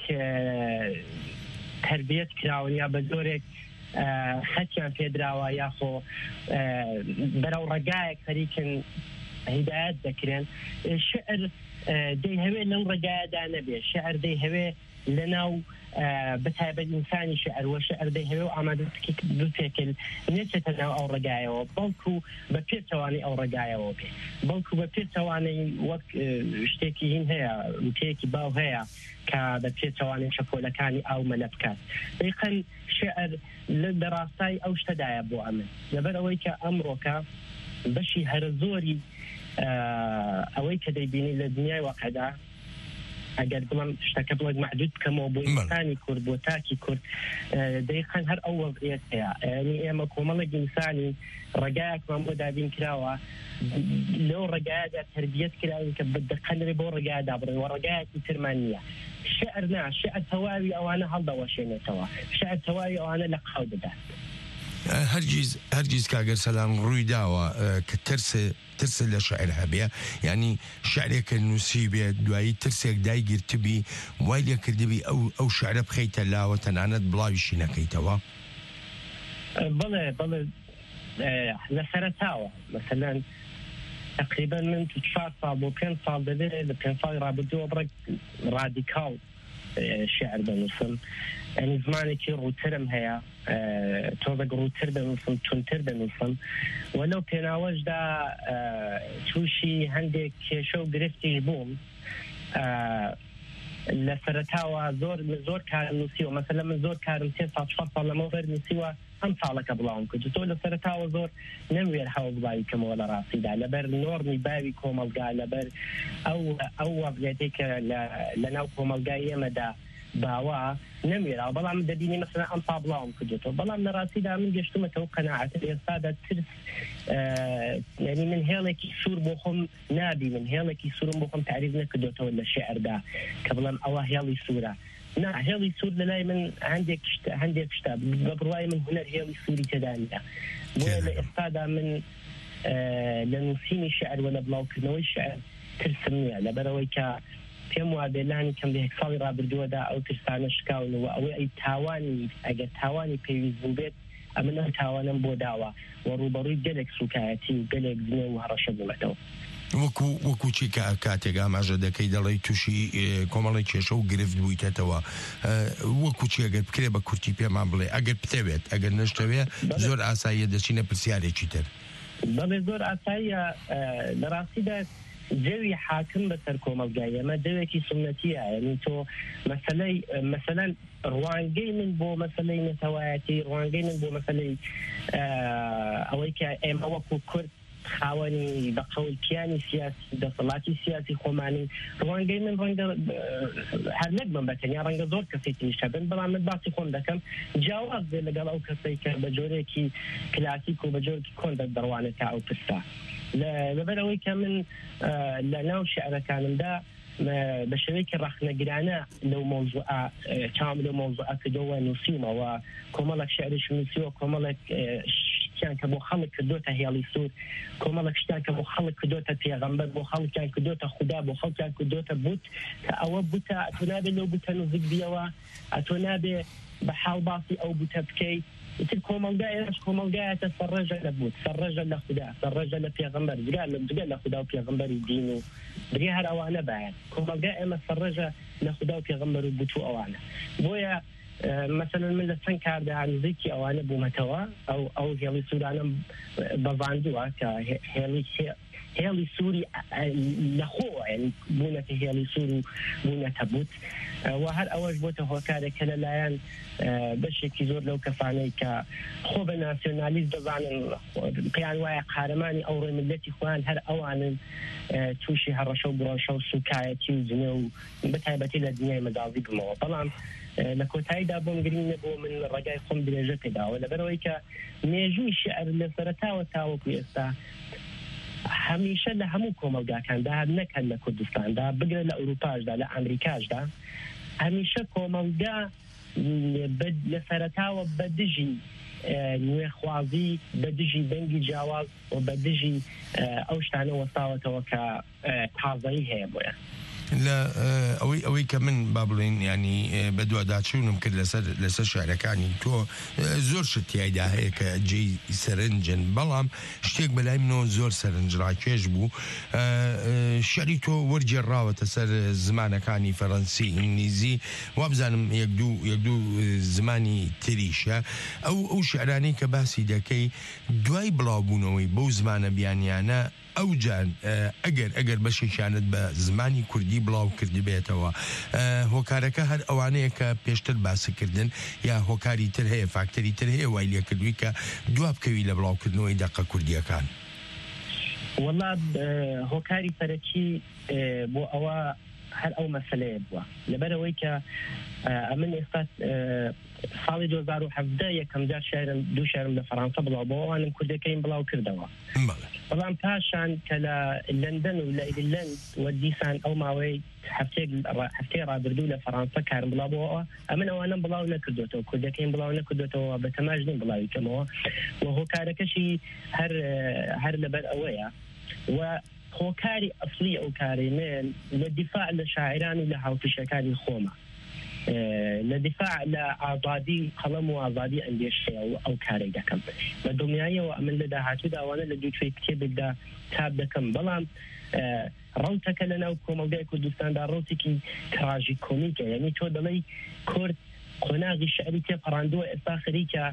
[SPEAKER 16] تربیەت کراون یا بە جۆرێک خەتیان پێدراوە یاخۆ بەرەو ڕێگایەک خەریکن هیدایەت دەکرێن. شعر دەیهەوێ لەو ڕێگایەدا نەبێ، شعر دەیهەوێ لەناو بەتایبەت ئینسانی شعر و شعر دەیهەوێ و ئامادەکردنی دووتێکل نێچێتە ناو ئەو ڕێگایەوە، بەڵکو بە پێچەوانی ئەو ڕێگایەوە بێ، بەڵکو بە پێچەوانەی وەک شتێکی هین هەیە وتەیەکی باو هەیە کە بە پێچەوانی شەپۆلەکانی ئاو مەلە بکات. دەیقەن شعر لە ڕاستای ئەو شتەدایە بۆ ئەمن، لەبەر ئەوەی کە ئەمڕۆکە بەشی هەرە زۆری ئەوەی کە دەیبینی لە دنیای واقعدا ئەگەر بڵم شتەکە بڵێک محدود بکەمەوە بۆ ئینسانی کورد بۆ تاکی کورد دەیقەن هەر ئەو وەضعیەت هەیە. یعنی ئێمە کۆمەڵێک ئینسانی ڕێگایەکمان بۆ دابین کراوە، لەو ڕێگایەدا تربیەت کراوین کە بەدەقەنرێ بۆ ڕێگایەدا بڕێن و ڕێگایەکی ترمان نییە. شعر نا، شعر تەواوی ئەوانە هەڵدەوەشێنێتەوە، شعر تەواوی ئەوانە لە قاو بدات.
[SPEAKER 15] هەرگیز کاگەر سەلام ڕووی داوە کە ترسە لە شاعر هەبێ، ینی شعرێکە نووسی بێ دوایی ترسێک دایگیرتبی وای لێ کردبی ئەو شعرە بخەیتە لاوە تەنانەت بڵاویشی نەکەیتەوە.
[SPEAKER 16] بڵێ لە سەرەتاوە مثلەن تقریبا من 4 ساڵ بۆ 5 ساڵ دەبێت لە 5 ساڵی ڕابردووە بڕێک ڕادیکاڵ شعر دەنووسم، ئەنی زمانێکی ڕووترم هەیە، تۆزێک ڕووتر دەنووسم، تونتر دەنووسم و لەو پێناوەشدا تووشی هەندێک کێشە و گرفتیش بووم. لە سەرەتاوە زۆر کارم نووسیوە، مەسەلەن من زۆر کارم 3 ساڵ 4 ساڵ لەمەوبەر نووسیوە ئەم ساڵەکە بڵاوم کرد. تۆ لە سەرەتاوە زۆر نەموێر هەوڵ بڵاوی کەمەوە لە ڕاستیدا لەبەر نۆڕمی باوی کۆمەلگا، لەبەر ئەو وەضعیەتێک کە لە ناو کۆمەلگای ئێمەدا باوە نەمێرا، بەڵام دەبینی مەسەلەن ئەم ساڵ بڵاوم کردێتەوە، بەڵام لە ڕاستیدا من گەشتمەتەوە قەناعەت ئێستادا ترس، یعنی من هێڵێکی سوور بۆ خۆم نابینم، هێڵێکی سوورم بۆ خۆم تعریف نەکردێتەوە لە شێعردا کە بڵێم ئەوە هێڵی سوورە. نا، هێڵی سوور لەلای من هەندێک شتە بە بڕوای من هونەر هێڵی سووری تێدا نییە. بۆیە لە ئێستادا من لە نووسینی شعر و لە بڵاوکردنەوەی شعر ترسم نییە، لەبەرەوەی کە پێم وا بێلانی کەم لە 1 ساڵی ڕابردووەدا ئەو ترسانە شکاونەوە، ئەوەی ئەی تاوانی ئەگەر تاوانی پێویست بوو بێت ئەمن ئەم تاوانم بۆ داوە و ڕوبەڕووی گەلێک سوکایەتی و گەلێک زنێ و هەڕەشە بوومەتەوە.
[SPEAKER 15] وەکو چی کاتێک ئاماژە دەکەی دەڵی تووشی کۆمەڵی کێشە و گرفت بوویتەوە، وەکو چی ئەگەر بکرێ بە کورتی پێمان بڵێ ئەگەر بتەوێت ئەگەر نەشتەوێ زۆر ئاساییە دەچینە پرسیارێکی تر.
[SPEAKER 16] بەڵێ زۆر ئاساییە، لە ڕاستیدا جەوی حاکم بەسەر کۆمەلگای ئێمە جەوێکی سنەتیە، یعنی تۆ مەسەلەن ڕوانگەی من بۆ مەسەلەی نەتەوایەتی، ڕوانگەی من بۆ مەسەلەی ئەوەی کە ئێمە وەکو کورد خاوەنی بە قەولکیانی سیاسی دەسەڵاتی سیاسی خۆمانی، ڕوانگەی من ڕەنگە هەر نەکبم بەتەنیا ڕەنگە زۆر کەسێکی تریشە بن، بەڵام من باسی خۆم دەکەم جیاواز بێ لەگەڵ ئەو کەسەی کە بە جۆرێکی کلاسیک و بە جۆرێکی کۆن دەڕوانێتە ئەو پرسە. لەبەرەوەی کە من لە ناو شعرەکانمدا بە شێوەیەکی ڕەخنەگرانە لەو مۆزوعە چام لەو مۆزوعە کردەوە نووسیمەوە، کۆمەڵێک شعریش نووسیوە، کۆمەڵێک شتیان کە بۆ خەڵک کردوتە هێڵی سوور، کۆمەڵێک شتیان کە بۆ خەڵک کردوتە پێغەمبەر، بۆ خەڵکیان کردوتە خودا، بۆ خەڵکیان کردوتە بوت کە ئەوە بوتە ئەتۆ نابێ لەو بوتە نزیک بیەوە، ئەتۆ نابێ بە حاڵ باسی ئەو بوتە بکەی. ئیتر کۆمەلگایەش کۆمەلگایەتە سەرڕێژە لە بوت، سەرڕێژە لە خودا، سەرڕێژە لە پێغەمبەر، جگە لە خودا و پێغەمبەری دین و بگێ هەر ئەوانە باەن. کۆمەلگای ئێمە سەرڕێژە لە خودا و پێغەمبەر و بوت و ئەوانە. بۆیە مثلا من لە چەند کاردا نزیکی ئەوانە بوومەتەوە، ئەو هێڵی سوورانم بەڤاندووە کە هێڵی سووری لەخۆ بوونەتە هێڵی سوور و بوونەتە بوت و هەر ئەوەش بۆتە هۆکارێکە لەلایەن بەشێکی زۆر لەو کەسانەی کە خۆ بە ناسیۆنالیست دەزانن پێیان وایە قارەمانی ئەو ڕێ ملەتی خۆیان هەر ئەوانن تووشی هەڕەشە و بڕۆشە و سوکایەتی و جنێ و بەتایبەتی لە دنیای مەداڵی بمەوە بەڵام لە کۆتاییدا بۆم گرینە بۆ من ڕێگای خۆم درێژە پێداوە لەبەرەوەی کە مێژووی شێعر لە سەرەتاوە تاوەکو ئێستا هەمیشە لە هەموو کۆمەلگاکاندا نەکەن لە کوردستاندا بگرە لە ئەوروپاشدا لە ئەمریکاشدا هەمیشە کۆمەلگا لە سەرەتاوە بە دژی نوێخوازی بە دژی دەنگی جیاواز و بە دژی ئەو شتانە وەستاوەتەوە کە تازایی هەیە بۆیە
[SPEAKER 15] لە ئەوەی کە من با بڵێن ینی بە دوواداچوونم کرد لەسەر شارەکانی تۆ زۆر شتیایدا هەیە کە جێی سەرنجن بەڵام شتێک بەلای منەوە زۆر سەرنجڕاکێش بوو شعری تۆ وەرجێڕاوەتە سەر زمانەکانی فەڕەنسی ئینگلیزی وابزانم یەک دوو زمانی تریشە ئەو شعرانی کە باسی دەکەی دوای بڵاوبوونەوەی بەو زمانە بیانیانە ئەو جان ئەگەر بەشێکیانت بە زمانی کوردی بڵاو کردی بێتەوە هۆکارەکە هەر ئەوانەیە کە پێشتر باسیکردن یا هۆکاری تر هەیە فاکتەری تر هەیە وای لێکردووی کە دواب بکەوی لە بڵاوکردنەوەی دەقە کوردیەکان
[SPEAKER 16] وەڵا هۆکاری سەرەکی بۆ ئەوە هەر ئەو مەسەلەیە بووە لەبەرەوەی کە ئەمن ئێستا ساڵی 2017 یەکەم جار دوو شارم لە فەڕەنسا بڵاو بۆ ئەوانم کوردەکەیم بڵاو کردەوە بەڵام پاشان کە لە لەندەن و لە ئیرلند و دیسان ئەو ماوەی هەفتەی ڕابردوو لە فەڕەنسا کارم بڵاو بۆەوە ئەمن ئەوانم بڵاو نەکردوێتەوە کوردەکەیم بڵاو نەکردوێتەوە بە تەماشنین بڵاویکەمەوە و هۆکارەکەشی هەر لەبەر ئەوەیە و هۆکاری ئەفلی ئەو کارێنێن لە دیفاع لە شاعران و لە هاوپیشەکانی خۆمە لە دیفاع لە ئازادی قەڵەم و ئازادی ئەندێشەیە و ئەو کارێک دەکەم بە دڵنیاییەوە ئەمن لە داهاتوودا ئەوانە لە دووتوێ کتێبێکدا تاب دەکەم بەڵام ڕەوتەکە لە ناو کۆمەلگای کوردستاندا ڕەوتێکی تراژی کۆمیکە یعنی تۆ دەڵێی کورد قۆناغی شعری تێپەڕاندووە ئێستا خەریکە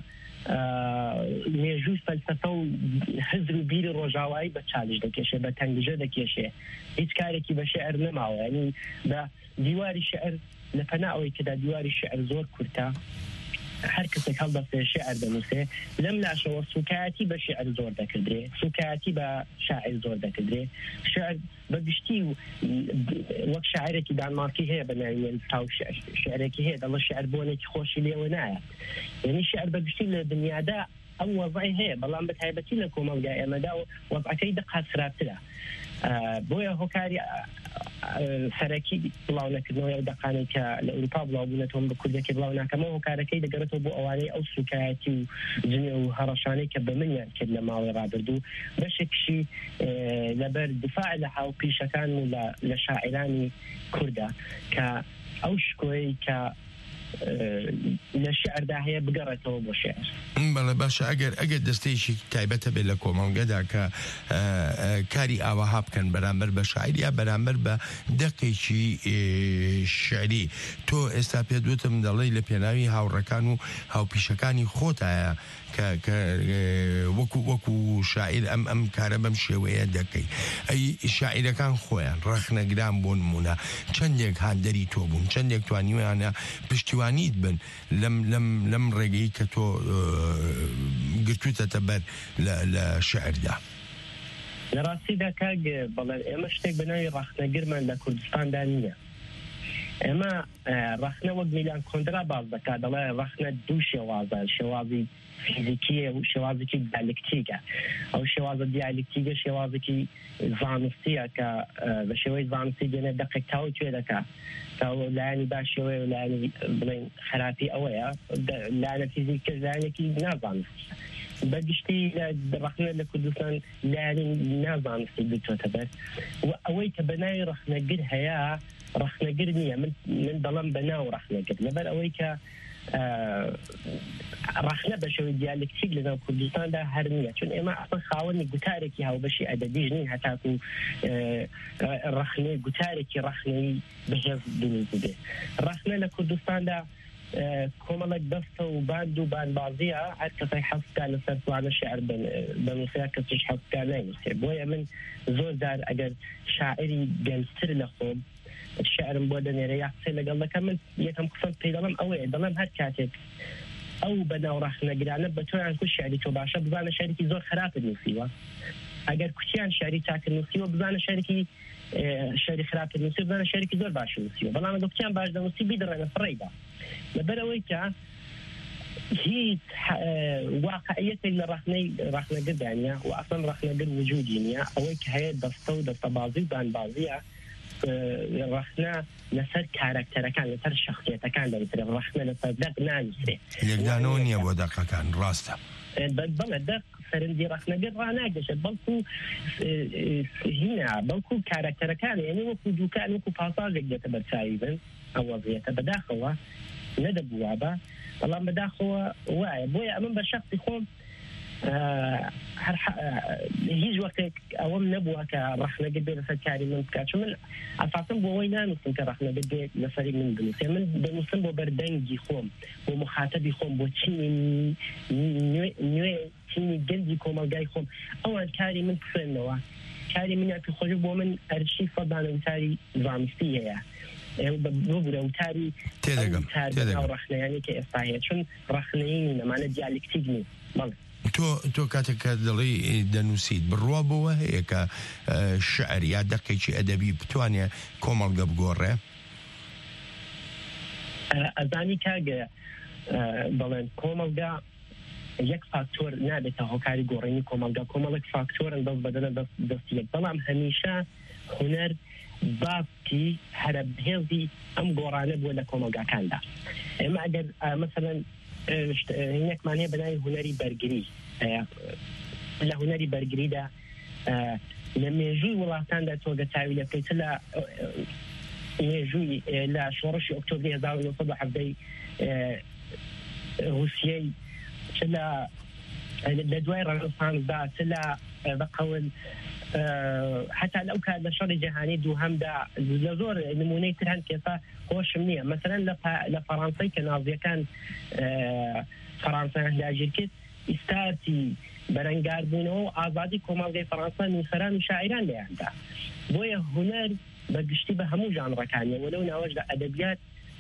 [SPEAKER 16] مێژووی فەلسەفە و حزب و بیری ڕۆژاوایی بە چالش دەکێشێ بە تەنگژە دەکێشێ هیچ کارێکی بە شعر نەماوە ینی بە دیواری شعر لە پەناوەی کەدا دیواری شعر زۆر کورتە هەر کەسێک هەڵدەستێ شعر دەنووسێ لەم لاشەوە سوکایەتی بە شعر زۆر دەکردرێ سوکایەتی بە شاعر زۆر دەکردرێ شعر بەگشتی وەک شاعرێکی دانمارکی هەیە بە ناوی تاو شعرێکی هەیە دەڵە شعر بۆنێکی خۆشی لێوە نایە یعنی شعر بەگشتی لە دنیادا ئەم وەزای هەیە بەڵام بە تایبەتی لە کۆمەلگای ئێمەدا و وەزعەکەی دقات خراپترە بۆیە هۆکاری سەرەکی بڵاو نەکردنەوە ئەو دەقانەی کە لە ئەوروپا بڵاوبوونەتەوە بە کوردەکەی بڵاو ناکەمەوە هۆکارەکەی دەگەڕێتەوە بۆ ئەوانەی ئەو سوکایەتی و جنێ و هەڕەشانەی کە بە منیان کرد لە ماوەی ڕابردوو بەشێکشی لەبەر دیفاع لە هاوپیشەکان و لە شاعرانی کوردە کە ئەو شکۆی کە لە شعردا هەیە بگەڕێتەوە بۆ شعر
[SPEAKER 15] بەڵێ باشە ئەگەر دەستەیەکی تایبەتە بێت لە کۆمەڵگەدا کە کاری ئاواها بکەن بەرامبەر بە شاعر یا بەرامبەر بە دەقێکی شعری تۆ ئێستا پێ دوتم دەڵێی لە پێناوی هاوڕەکان و هاوپیشەکانی خۆتایە کە وەکو شاعر ئەم کارە بەم شێوەیە دەکەی ئەی شاعیرەکان خۆیان ڕەخنەگران بۆ نمونە چەندێک هاندەری تۆ بوون چەندێک توانیویانە پشتیوانیت بن لەم ڕێگەی کە تۆ گرتوتەتە بەر لە شعردا
[SPEAKER 16] لە ڕاستیدا کاگ بەڵێ ئێمە شتێک بەناوی ڕەخنەگرمان لە کوردستاندا نییە ئێمە ڕەخنە وەک میلان کۆندرا باز دەکات دەڵێ ڕەخنە دوو شێوازە شێوازی فیزیکیە و شێوازێکی دیالکتیکە ئەو شێوازە دیالکتیکە شێوازێکی زانستیە کە بە شێوەی زانستی دێنێ دەقێک تاوی توێ دەکات لایانی باشەوەی و لایانی بڵێن خراپی ئەوەیە لایەنە فیزیکە لایەنێکی نازانستی بەگشتی ڕەخنە لە کوردستان لایانی نازانستی بتۆتە بەر و ئەوەی کە بەناوی ڕەخنەگر هەیە ڕەخنەگر نییە من دەڵم بەناو ڕەخنەگر لەبەر ئەوەی کە ڕەخنە بە شێوەی دیالکتیک لەناو کوردستاندا هەر نییە چون ئێمە ئەسڵ خاوەنی گوتارێکی هاوبەشی ئەدەبیش نین هەتاکو ڕەخنەی گوتارێکی ڕەخنەی بەهێز دروست بێ ڕەخنە لە کوردستاندا کۆمەڵک دەستە و باند و بانبازیە هەر کەسای حەزکا لەسەر توانە شێعر بنووسیا کەسیش حەزکا ناینووسێ بۆیە من زۆر جار ئەگەر شاعری گەنجتر لە خۆم شعرم بۆ دەنێرە یا قسەی لەگەڵ دەکەم من یەکەم قسەم پێی دەڵێم ئەوەیە دەڵێم هەر کاتێک ئەو بەناو ڕاخنەگرانە بە تۆیان کو شعری تۆ باشە بزانە شعرێکی زۆر خراپت نووسیوە ئەگەر کوتیان شعری چاکە نووسیوە بزانە شعرێکی شعری خراپت نووسی بزانە شعرێکی زۆر باش نووسیوە بەڵام ئەگەر کوتیان باش دەنووسی بیدڕێنە فڕێدا لەبەرەوەی کە هیچ واقعیەتێک لە ڕاخنەگردانە و ئەسڵ ڕاخنەگر وجودی نییە ئەوەی کە هەیە دەستە و دەستەبازی و بانبازیە ڕخنە لەسەر کارکتەرەکان لەسەر شخصیەتەکان دەوترێت ڕخنە لەسەر دەق نانووسێ
[SPEAKER 15] لێکدانەوە نییە بۆ دەقەکان ڕاستە
[SPEAKER 16] بەڵێ دەق سەرنجی ڕخنەگەر ڕناگەشێت بەڵکو هینە بەڵکو کارکتەرەکان یعنی وەکو دووکان وەکو پاساژێک دێتە بەرچاوی بن ئەو وەزیەتە بەداخەوە نەدەبووە بە بەڵام بەداخەوە وایە بۆیە ئەمن بە شخصی خۆم هیچ وەختێک ئەوەم نەبووە کە ڕخنەگەر بێ لەسەر کاری من بکات چون من ئەساسم بۆ ئەوەی نانووسم کە ڕخنەگەر بێت لەسەری من بنووسێ من دەنووسم بۆ بەردەنگی خۆم بۆ مخاتەبی خۆم بۆ چینی نوێ چینی گەنجی کۆمەلگای خۆم ئەوان کاری من بخوێنەوە کاری منیاتی خۆش بۆ من ئەرشی فەدانە وتاری زانستی هەیە ببوورە وتاری ڕخنەیانی کە ئێستا هەیە چون ڕخنەیی نەمانە دیالکتیک نیست بەڵێ
[SPEAKER 15] تۆ کاتێککە دەڵی دەنووسیت بڕوا بۆەوە هەیە کە شعر یا دەقێکی ئەدەبی بتوانێت کۆمەڵگە بگۆڕێ
[SPEAKER 16] ئەزانی کاگە بەڵێن کۆمەڵگا یەک فاکتۆر نابێتە هۆکاری گۆڕینی کۆمەڵگا کۆمەڵک فاکتۆرن دەست بەدەنە دەستیەک بەڵام هەمیشە هونەر بابتی هەرە بهێزی ئەم گۆڕانە بووە لە کۆمەڵگاکاندا ئێمە ئەگەر مەسەلەن هینێکمانەیە بەناوی هونەری بەرگری لە هونەری بەرگریدا لە مێژووی وڵاتاندا تۆگە تاوی لە پێیتە لە مێژووی لە شۆڕشی ئۆکتۆبری 1970 رووسیەی چ لە دوای ڕەنەسانسدا چ لە بەقەول حتا لەو کات لە شەڕی جیهانی دووهەمدا لە زۆر نمونەی تر هەن کێسا خۆشم نییە مەسەلەن لە فەڕەنسای کە نازیەکان فەڕەنسا داگیر کرد ئیستاتی بەرەنگاربوونەوە و ئازادی کۆمەڵگەی فەڕەنسا نووسەران و شاعیران لەیاندا بۆیە هونەر بەگشتی بە هەموو ژانڕەکانیە وەلەو ناوەشدا ئەدەبیات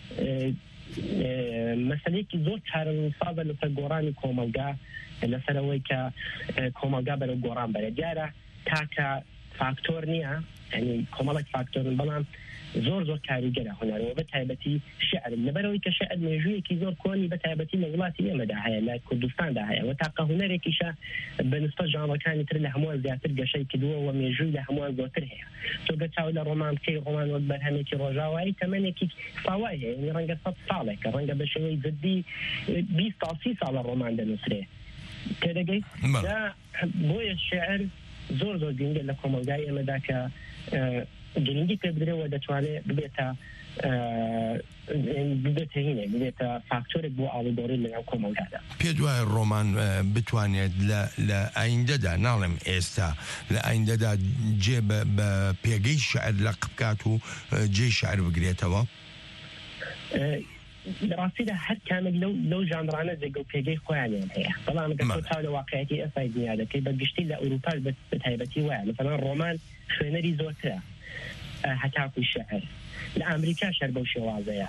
[SPEAKER 16] مەسەلەیەکی زۆر چارەسازە لەسەر گۆڕانی کۆمەلگا لەسەرەوەی کە کۆمەلگا بەرەو گۆڕان بەرە دیارە تاکە فاکتۆر نییە ینی کۆمەڵک فاکتۆرن بەڵام زۆر کاریگەرە هونەرەوە بە تایبەتی شعر لەبەرەوەی کە شعر مێژوویەکی زۆر کۆنی بە تایبەتی لە وڵاتی ئێمەدا هەیە لە کوردستاندا هەیە و تاقە هونەرێکیشە بەنسبە ژانڕەکانی تر لە هەمووان زیاتر گەشەی کردووە و مێژووی لە هەمووان زۆرتر هەیە تۆ گەچاو لە ڕۆمان بکەی ڕۆمان وەک بەرهەمێکی ڕۆژاوایی تەمەنێکی ساوای هەیە یعنی ڕەنگە 100 ساڵێکە ڕەنگە بە شێوەی جدی 20 تا 30 ساڵە ڕۆمان دەنووسرێ تێدەگەی بۆیە شعر زۆر گرنگە لە کۆمەلگای ئێمەدا کە گرنگی پێ بدرێەوە دەتوانێت ببێتە هینێ ببێتە فاکتۆرێک بۆ ئاڵوگۆڕی لەناو کۆمەلگادا
[SPEAKER 15] پێ دوای ڕۆمان بتوانێت لە ئایندەدا ناڵێم ئێستا لە ئایندەدا جێ بە پێگەی شعر لە قبکات و جێی شعر بگرێتەوە
[SPEAKER 16] لەڕاستیدا هەر کامل لەو ژانڕانە جێگە و پێگەی خۆیانیان هەیە بەڵام تا لە واقعەتی ئێستای دنیا دەکەی بەگشتی لە ئەوروپا بە تایبەتی وایە مثلا ڕۆمان خوێنەری زۆرترە هەتاکوی شعر لە ئەمریکا شەر بەو شێوازەیە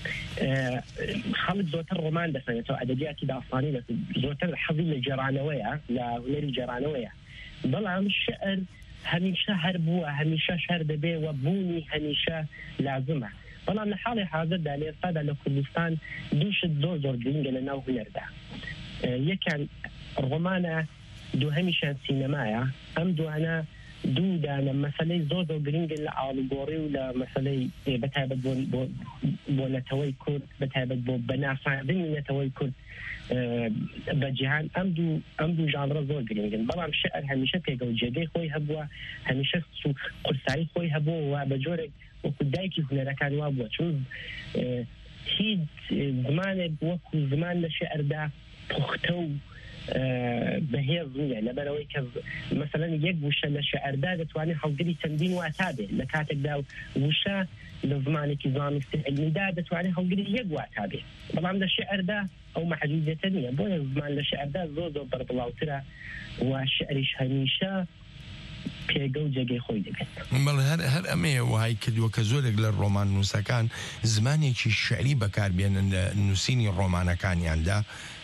[SPEAKER 16] خەڵک زۆرتر ڕۆمان دەخوێنێتەوە ئەدەبیاتی داستانی زۆرتر حەزی لە جێرانەوەیە لە هونەری جێرانەوەیە بەڵام شعر هەمیشە هەر بووە هەمیشە شەر دەبێ و بوونی هەمیشە لازمە بەڵام لە حاڵی حاضردا لە ئێستادا لە کوردستان دووشت زۆر گرنگە لە ناو هونەردا یەکیان ڕۆمانە دووهەمیشیان سینەمایە ئەم دوانە دوودانە مەسەلەی زۆر گرنگە لە ئاڵوگۆڕی و لە مەسەلەی بەتایبەت بۆ نەتەوەی کورد بەتایبەت بۆ بەناساندنی نەتەوەی کورد بە جیهان ئەم دوو ژانڕە زۆر گرنگن بەڵام شعر هەمیشە پێگە و جێگەی خۆی هەبووە هەمیشە قورسایی خۆی هەبووە و بە جۆرێک وەکو دایکی هونەرەکان وا بووە چون هیچ زمانێک وەکو زمان لە شعردا پوختە و بەهێز نییە لەبەرەوەی کە مەسەلەن یەک وشە لە شەعردا دەتوانێت هەڵگری چەندین واتابێت لە کاتێکدا وشە لە زمانێکی زانستی علمیدا دەتوانێت هەڵگری یەک واتابێت بەڵام لە شعردا ئەو محدودیەتە نییە بۆیە زمان لە شعردا زۆر بەربڵاوترە و شعریش هەمیشە پێگە و جێگەی خۆی دەبێت
[SPEAKER 15] بەڵێ هەر ئەمەیە وهای کردووە کە زۆرێک لە ڕۆمان نووسەکان زمانێکی شعری بەکاربێنن لە نووسینی ڕۆمانەکانیاندا.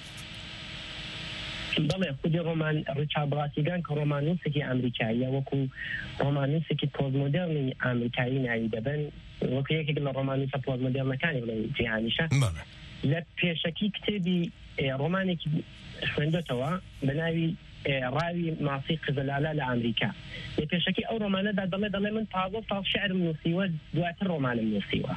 [SPEAKER 16] بەڵێ خودی ڕۆمان ڕیچارد بڵاتیگان کە ڕۆمانوسێکی ئەمریکاییە وەکو ڕۆمانوسێکی پۆزمۆدێرنی ئەمریکایی ناوی دەبن وەکو یەکێک لە ڕۆمانوسە پۆزمۆدێرنەکانی بڵێ جیهانیشە لە پێشەکی کتێبی ڕۆمانێکی خوێندێتەوە بە ناوی ڕاوی ماسی قزلالا لە ئەمریکا لە پێشەکی ئەو ڕۆمانەدا دەڵێ من 15 ساڵ شعرم نووسیوە دواتر ڕۆمانم نووسیوە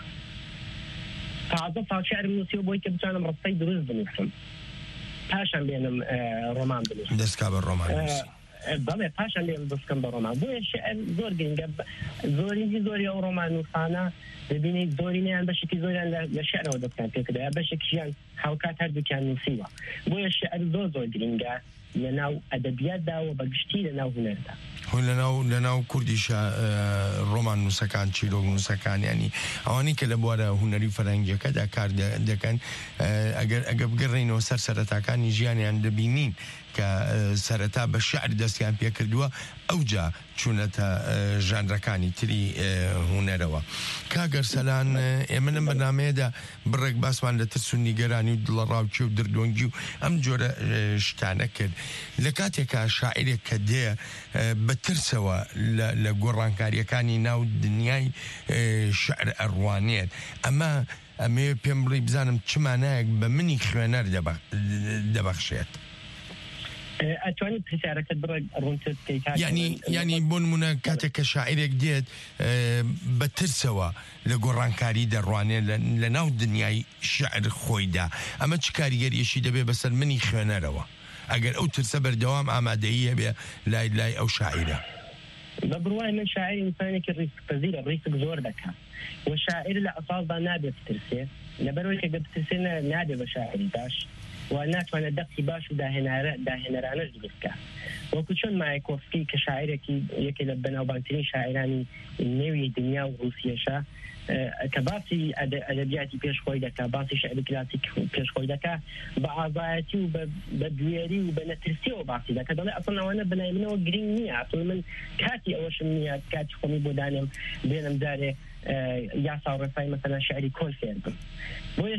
[SPEAKER 16] 15 ساڵ شعرم نووسیوە بۆی کە بتوانم ڕستەی دروست بنووسم پاشان بێنم ڕۆمان بنووسم
[SPEAKER 15] دەستکا بە ڕۆمان
[SPEAKER 16] بەڵێ پاشان لێم دەستکەم بە ڕۆمان بۆیە شعر زۆر گرنگە زۆری ئەو ڕۆمان نووسانە دەبینیت زۆرینیان بەشێکی زۆریان لە شعرەوە دەستیان پێکرا بەشێکیان هاوکات هەردووکیان نووسیوە بۆیە شعر زۆر گرنگە لەناو ئەدەبیاتدا و بەگشتی لەناو هونەردا
[SPEAKER 15] لەناو کوردیشە ڕۆمان نووسەکان چیرۆک نووسەکان ینی ئەوانی کە لە بوارە هونەری فەرەنگیەکەدا کار دەکەن ئەگە بگەڕێنەوە سەرەتاکانی ژیانیان دەبینین کە سەرەتا بە شعر دەستیان پێکردووە ئەوجا چوونەتە ژانرەکانی تری هونەرەوە. کاگەرسەلان ئێمە لەم بەرنامەیەدا بڕێک باسمان لە ترس و نیگەرانی و دڵەڕاوچی و دردۆنگی و ئەم جۆرە شتانە کرد لە کاتێکە شاعرێک کە دێ بە ترسەوە لە گۆڕانکاریەکانی ناو دنیای شعر ئەڕوانێت ئەمێ پێم بڵێ بزانم چمانایەک بە منی خوێنەر دەبەخشێت
[SPEAKER 16] ئەتوانیت پرسیارەکەت بڕێ ڕوونتر بکەیت
[SPEAKER 15] ینی بۆ نمونە کاتێک کە شاعرێک دێت بە ترسەوە لە گۆڕانکاری دەڕوانێت لە ناو دنیای شعر خۆیدا ئەمە چ کاریگەریەشی دەبێت بەسەر منی خوێنەرەوە ئەگەر ئەو ترسە بەردەوام ئامادەیی هەبێ لای ئەو شاعرە
[SPEAKER 16] بە بڕوای من شاعر ئینسانێکی ڕیسکپەزیرە ڕیسک زۆر دەکات و شاعر لە ئەساسدا نابێت بترسێ لەبەرەوەی کە بترسێ نابێت بە شاعری باش و ناتوانێت دەقی باش و داهێنەرانەش دروستکە وەکو چۆن مایکۆفسکی کە شاعرێکی یەکێک لە بەناوبانگترین شاعرانی نێوی دنیا و رووسیەشە کە باسی ئەدەبیاتی پێشخۆی دەکات باسی شعری کلاسیک پێشخۆی دەکات بە ئازایەتی و بە دوێری و بە نەترسیەوە باسی دەکات دەڵێ ئەسڵ ئەوانە بەلای منەوە گرنگ نییە ئەسڵ من کاتی ئەوەشم نییە کاتی خۆمی بۆ دانێم بێنم جارێ یاسا و ڕێسای مەسەلا شعری کۆل فێر بم بۆیە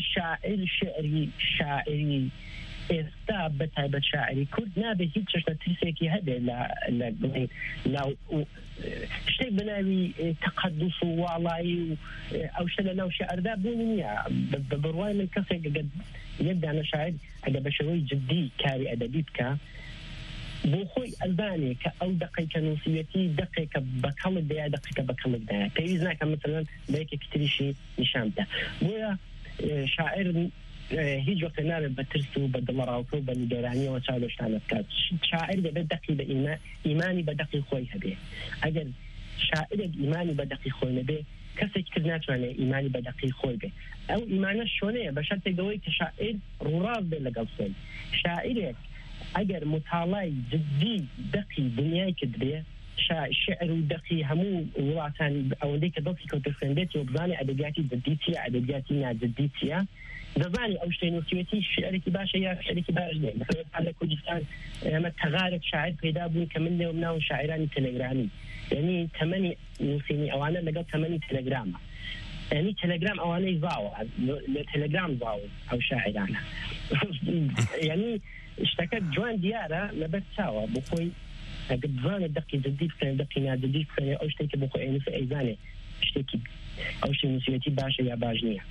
[SPEAKER 16] شاعری ئێستا بەتایبەت شاعری کورد نابێت هیچ چەشنە ترسێکی هەبێت لە شتێک بەناوی تەقەدس و واڵایی و ئەو شتە لە ناو شعردا بوون نییە بە بڕوای من کەسێک یەک دانە شاعر ئەگە بە شێوەی جددی کاری ئەدەبی بکە بۆ خۆی ئەزانێ کە ئەو دقیقە نووسیەتی دقیقە بەکەڵت دەیە دقیقە بەکەڵت دەیە پێویست ناکە مثلەن بە یەکێکی تریشی نیشان بدە بۆیە شاعر هیچ وەختێ نابێت بە ترس و بە دڵەڕاوکە و بە نیگەرانیەوە چاودێشتانە بکات شاعر دەبێت دقی بە ئیمانی بە دقی خۆی هەبێ ئەگەر شاعرێک ئیمانی بە دقی خۆی نەبێ کەسێک کرد ناتوانێت ئیمانی بە دقی خۆی بێ ئەو ئیمانە شۆنەیە بە شەرتێکەوەی کە شاعر ڕووڕاست بێت لەگەڵ خۆی شاعرێک ئەگەر مطالعی جددی دقی دنیای کرد بێ شعر و دقی هەموو وڵاتان ئەوەندەی کە دڵی کەوتە خوێندێت و بزانێ ئەدەبیاتی جددی چییە ئەدەبیاتی ناجددی چییە دەزانی ئەو شتەی نووسیەتی شعرێکی باشە یا شعرێکی باش نیە مثلا لە کوردستان ئەمە تەغارێک شاعر پیدا بوون کە من لێوم ناو شاعرانی تەلەگرامی یعنی تەمەنی نووسینی ئەوانە لەگەڵ تەمەنی تەلەگرامە یعنی تەلەگرام ئەوانەی زاوە لە تەلەگرام زاوە ئەو شاعرانە یعنی شتەکە جوان دیارە لەبەر چاوە بۆ خۆی ئەگەر بزانێت دقی جددی بکەن دقی ناجددی بکەن ئەو شتێکی بۆ خۆی ئەنووسێ ئەیزانێ شتێکی ئەو شتێ نووسیەتی باشە یا باش نییە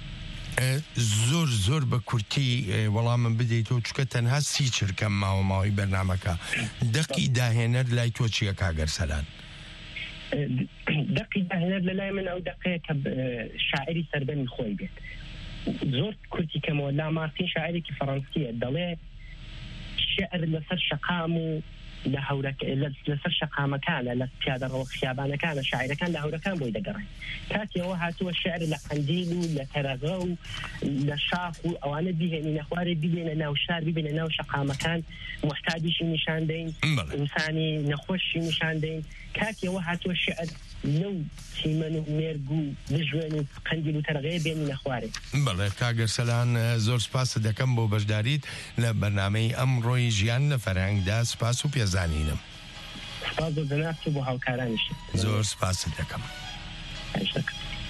[SPEAKER 15] زۆر بە کورتی وەڵامم بدەیتەوە چکە تەنها سی چرکەم ماوەی بەرنامەکە دقی داهێنەر لای تۆ چییە کاگەرسەلان
[SPEAKER 16] دقی داهێنەر لە لای من ئەو دقەیە کە شاعری سەردەمی خۆی بێت زۆر کورتی کەمەوە لامارتین شاعرێکی فەڕەنسیە دەڵێ شعر لەسەر شەقام و لەسەر شەقامەکانە لە پیادەڕەوە خیابانەکانە شاعیرەکان لە هەورەکان بۆی دەگەڕێن کاتیەوە هاتووە شعر لە قەندیل و لە تەرەغە و لە شاخ و ئەوانە بیهێنینە خوارێ ببێنە ناو شار ببێنە ناو شەقامەکان محتاجیشی نیشان دەین ئینسانی نەخۆشی نیشان دەین کاتیەوە هاتووە شعر لەو تیمەن و مێرگ و دژوێن و قەندیل و تەرەغەیە بێنینە خوارێ.
[SPEAKER 15] بەڵێ کاگەرسەلان زۆر سپاس دەکەم بۆ بەشداریت لە بەرنامەی ئەمڕۆی ژیان لە فەرهەنگدا سپاس و پێزانینم.
[SPEAKER 16] سپاس بۆ جەناب و بۆ هاوکارانیش.
[SPEAKER 15] زۆر سپاس دەکەم.